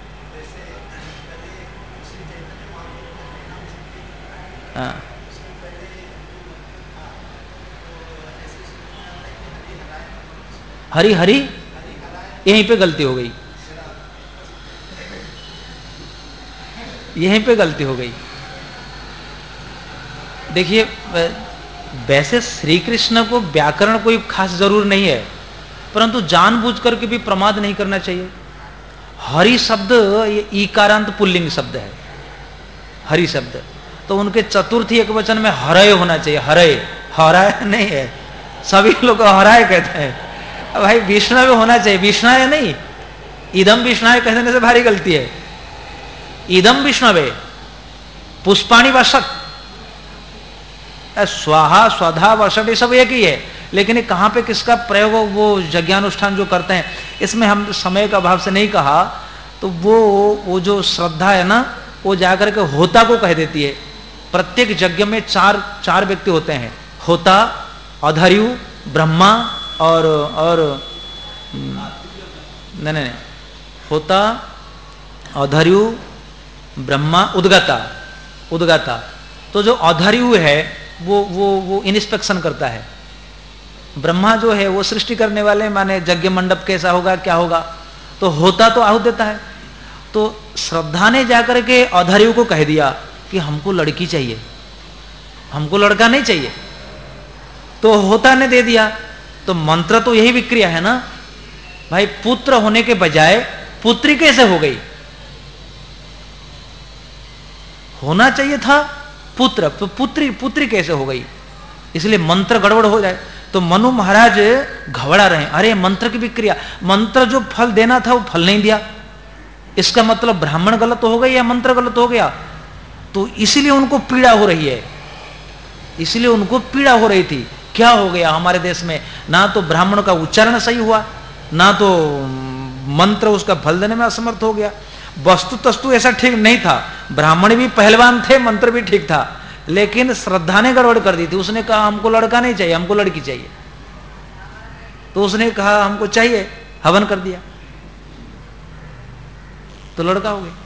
Speaker 1: हाँ, हरि हरि, यहीं पे गलती हो गई, यहीं पे गलती हो गई। देखिए, वैसे श्री कृष्ण को व्याकरण कोई खास जरूर नहीं है, परंतु जानबूझ करके भी प्रमाद नहीं करना चाहिए। हरि शब्द ये ईकारांत पुल्लिंग शब्द है, हरि शब्द। तो उनके चतुर्थी एक वचन में हरय होना चाहिए। हरय, हराय नहीं है, सभी लोग हराय कहते हैं। भाई विष्णु होना चाहिए, विष्णाय नहीं। इदम विष्णाय कहने से भारी गलती है। इदम विष्णवे, पुष्पाणि वर्षक, स्वाहा स्वधा वर्षक, ये सब एक ही है। लेकिन ये कहाँ पे किसका प्रयोग, वो यज्ञानुष्ठान जो करते हैं, इसमें हम समय का अभाव से नहीं कहा, तो वो जो श्रद्धा है ना, वो जाकर के होता को कह देती है। प्रत्येक यज्ञ में चार व्यक्ति होते हैं, होता, अधर्यु, ब्रह्मा और नहीं, होता, अधर्यु, ब्रह्मा, उद्गाता। तो जो अधर्यु है वो इंस्पेक्शन करता है। ब्रह्मा जो है वो सृष्टि करने वाले, माने यज्ञ मंडप कैसा होगा, क्या होगा। तो होता तो आहुति देता है। तो श्रद्धा ने जाकर के अधर्यु को कह दिया कि हमको लड़की चाहिए, हमको लड़का नहीं चाहिए। तो होता ने दे दिया। तो मंत्र तो यही विक्रिया है ना भाई, पुत्र होने के बजाय पुत्री कैसे हो गई? होना चाहिए था पुत्र, तो पुत्री कैसे हो गई? इसलिए मंत्र गड़बड़ हो जाए। तो मनु महाराज घबरा रहे हैं, अरे मंत्र की विक्रिया, मंत्र जो फल देना था वो फल नहीं दिया, इसका मतलब ब्राह्मण गलत हो गया या मंत्र गलत हो गया। तो इसीलिए उनको पीड़ा हो रही है, इसलिए उनको पीड़ा हो रही थी। क्या हो गया हमारे देश में? ना तो ब्राह्मण का उच्चारण सही हुआ, ना तो मंत्र उसका फल देने में असमर्थ हो गया। वस्तु तस्तु ऐसा ठीक नहीं था, ब्राह्मण भी पहलवान थे, मंत्र भी ठीक था, लेकिन श्रद्धा ने गड़बड़ कर दी थी। उसने कहा हमको लड़का नहीं चाहिए, हमको लड़की चाहिए। तो उसने कहा हमको चाहिए, हवन कर दिया तो लड़का हो गया।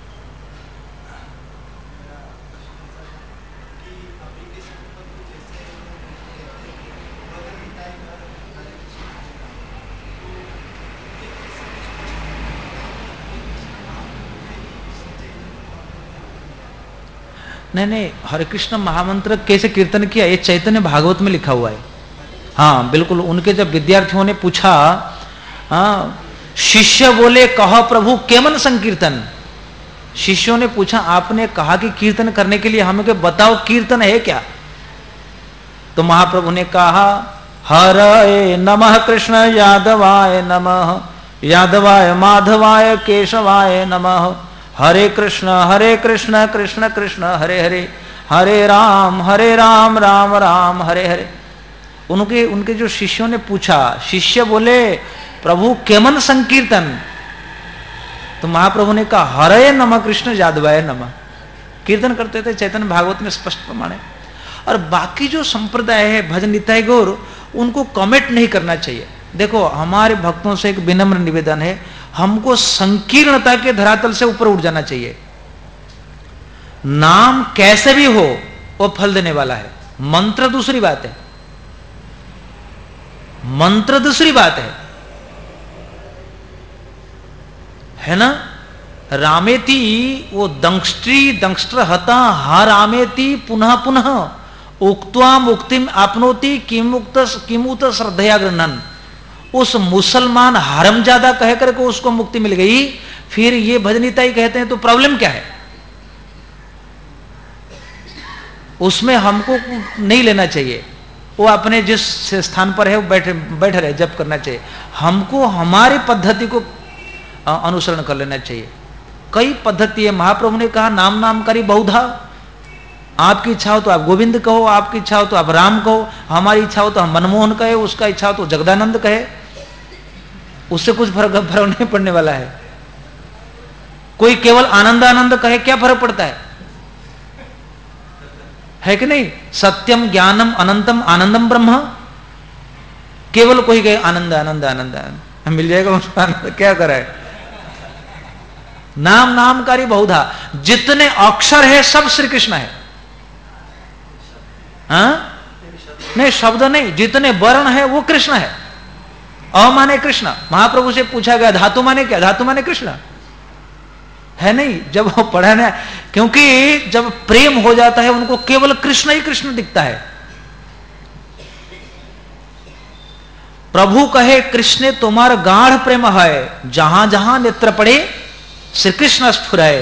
Speaker 1: नहीं, हरे कृष्ण महामंत्र कैसे कीर्तन किया, ये चैतन्य भागवत में लिखा हुआ है। हाँ बिल्कुल, उनके जब विद्यार्थियों ने पूछा, हाँ शिष्य बोले कहो प्रभु केमन संकीर्तन, शिष्यों ने पूछा आपने कहा कि कीर्तन करने के लिए हमें बताओ कीर्तन है क्या। तो महाप्रभु ने कहा हरे नमः कृष्ण यादवाय नमः, यादवाय माधवाय केशवाय नमः, हरे कृष्ण कृष्ण कृष्ण हरे हरे, हरे राम राम राम हरे हरे। उनके जो शिष्यों ने पूछा, शिष्य बोले प्रभु केमन संकीर्तन, तो महाप्रभु ने कहा हरे नमः कृष्ण यादवाय नमः, कीर्तन करते थे। चैतन्य भागवत में स्पष्ट प्रमाण है। और बाकी जो संप्रदाय है भजन निताय गौर, उनको कमेंट नहीं करना चाहिए। देखो हमारे भक्तों से एक विनम्र निवेदन है, हमको संकीर्णता के धरातल से ऊपर उठ जाना चाहिए। नाम कैसे भी हो वो फल देने वाला है, मंत्र दूसरी बात है, मंत्र दूसरी बात है ना। रामेति वो दंष्ट्र हता हा रामेति पुनः पुनः उक्त्वा मुक्तिम आपनोति किमुत श्रद्धया गृह्णन्। उस मुसलमान हरमजादा कह करके उसको मुक्ति मिल गई, फिर ये भजनीताई कहते हैं तो प्रॉब्लम क्या है। उसमें हमको नहीं लेना चाहिए, वो अपने जिस स्थान पर है वो बैठे रहे, जप करना चाहिए। हमको हमारी पद्धति को अनुसरण कर लेना चाहिए। कई पद्धति है, महाप्रभु ने कहा नाम नामकारी बहुधा, आपकी इच्छा हो तो आप गोविंद कहो, आपकी इच्छा हो तो आप राम कहो, हमारी इच्छा हो तो हम मनमोहन कहे, उसका इच्छा हो तो जगदानंद कहे, उससे कुछ फर्क नहीं पड़ने वाला है। कोई केवल आनंद आनंद कहे, क्या फर्क पड़ता है कि नहीं। सत्यम ज्ञानम अनंतम आनंदम ब्रह्म, केवल कोई कहे आनंद आनंद आनंद आनंद मिल जाएगा उसको आनंद, क्या करा है। नाम नामकारी बहुधा, जितने अक्षर है सब श्री कृष्ण है। नहीं शब्द नहीं, जितने वर्ण है वो कृष्ण है। अ माने कृष्ण। महाप्रभु से पूछा गया धातु माने क्या, धातु माने कृष्ण है। नहीं, जब वो पढ़ाना, क्योंकि जब प्रेम हो जाता है उनको केवल कृष्ण ही कृष्ण दिखता है। प्रभु कहे कृष्ण तुम्हारा गाढ़ प्रेम है, जहां जहां नेत्र पड़े श्री कृष्ण स्फुराए।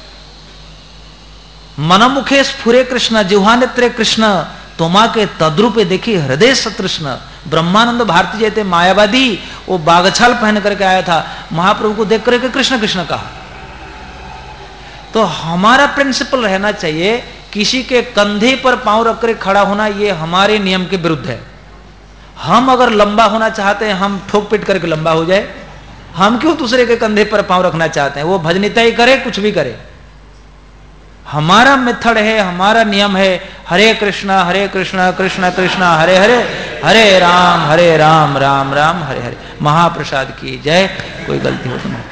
Speaker 1: मनमुखे स्फुरे कृष्ण जिह्वा नेत्रे कृष्ण, तुम्हा के तद्रूपे देखी हृदय सतृष्ण। ब्रह्मानंद भारती जैसे मायावादी वो बागछाल पहन करके आया था, महाप्रभु को देख करके कृष्ण कृष्ण कहा। तो हमारा प्रिंसिपल रहना चाहिए, किसी के कंधे पर पांव रख कर खड़ा होना ये हमारे नियम के विरुद्ध है। हम अगर लंबा होना चाहते हैं, हम ठोक पीट करके लंबा हो जाए, हम क्यों दूसरे के कंधे पर पांव रखना चाहते हैं। वो भजनिता ही करे, कुछ भी करे, हमारा मेथड है, हमारा नियम है, हरे कृष्णा कृष्ण कृष्ण हरे हरे, हरे राम राम राम हरे हरे। महाप्रसाद की जय। कोई गलती हो तो नहीं।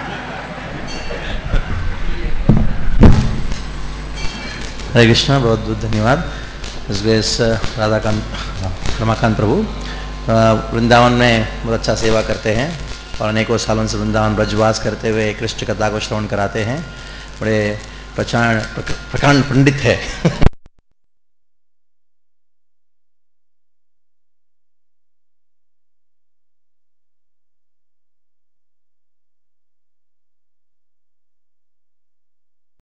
Speaker 2: हरे कृष्णा, बहुत बहुत धन्यवाद। इस रमाकांत प्रभु वृंदावन में बहुत अच्छा सेवा करते हैं और अनेकों सालों से वृंदावन ब्रजवास करते हुए कृष्ण कथा को श्रवण कराते हैं। बड़े प्रकांड पंडित है।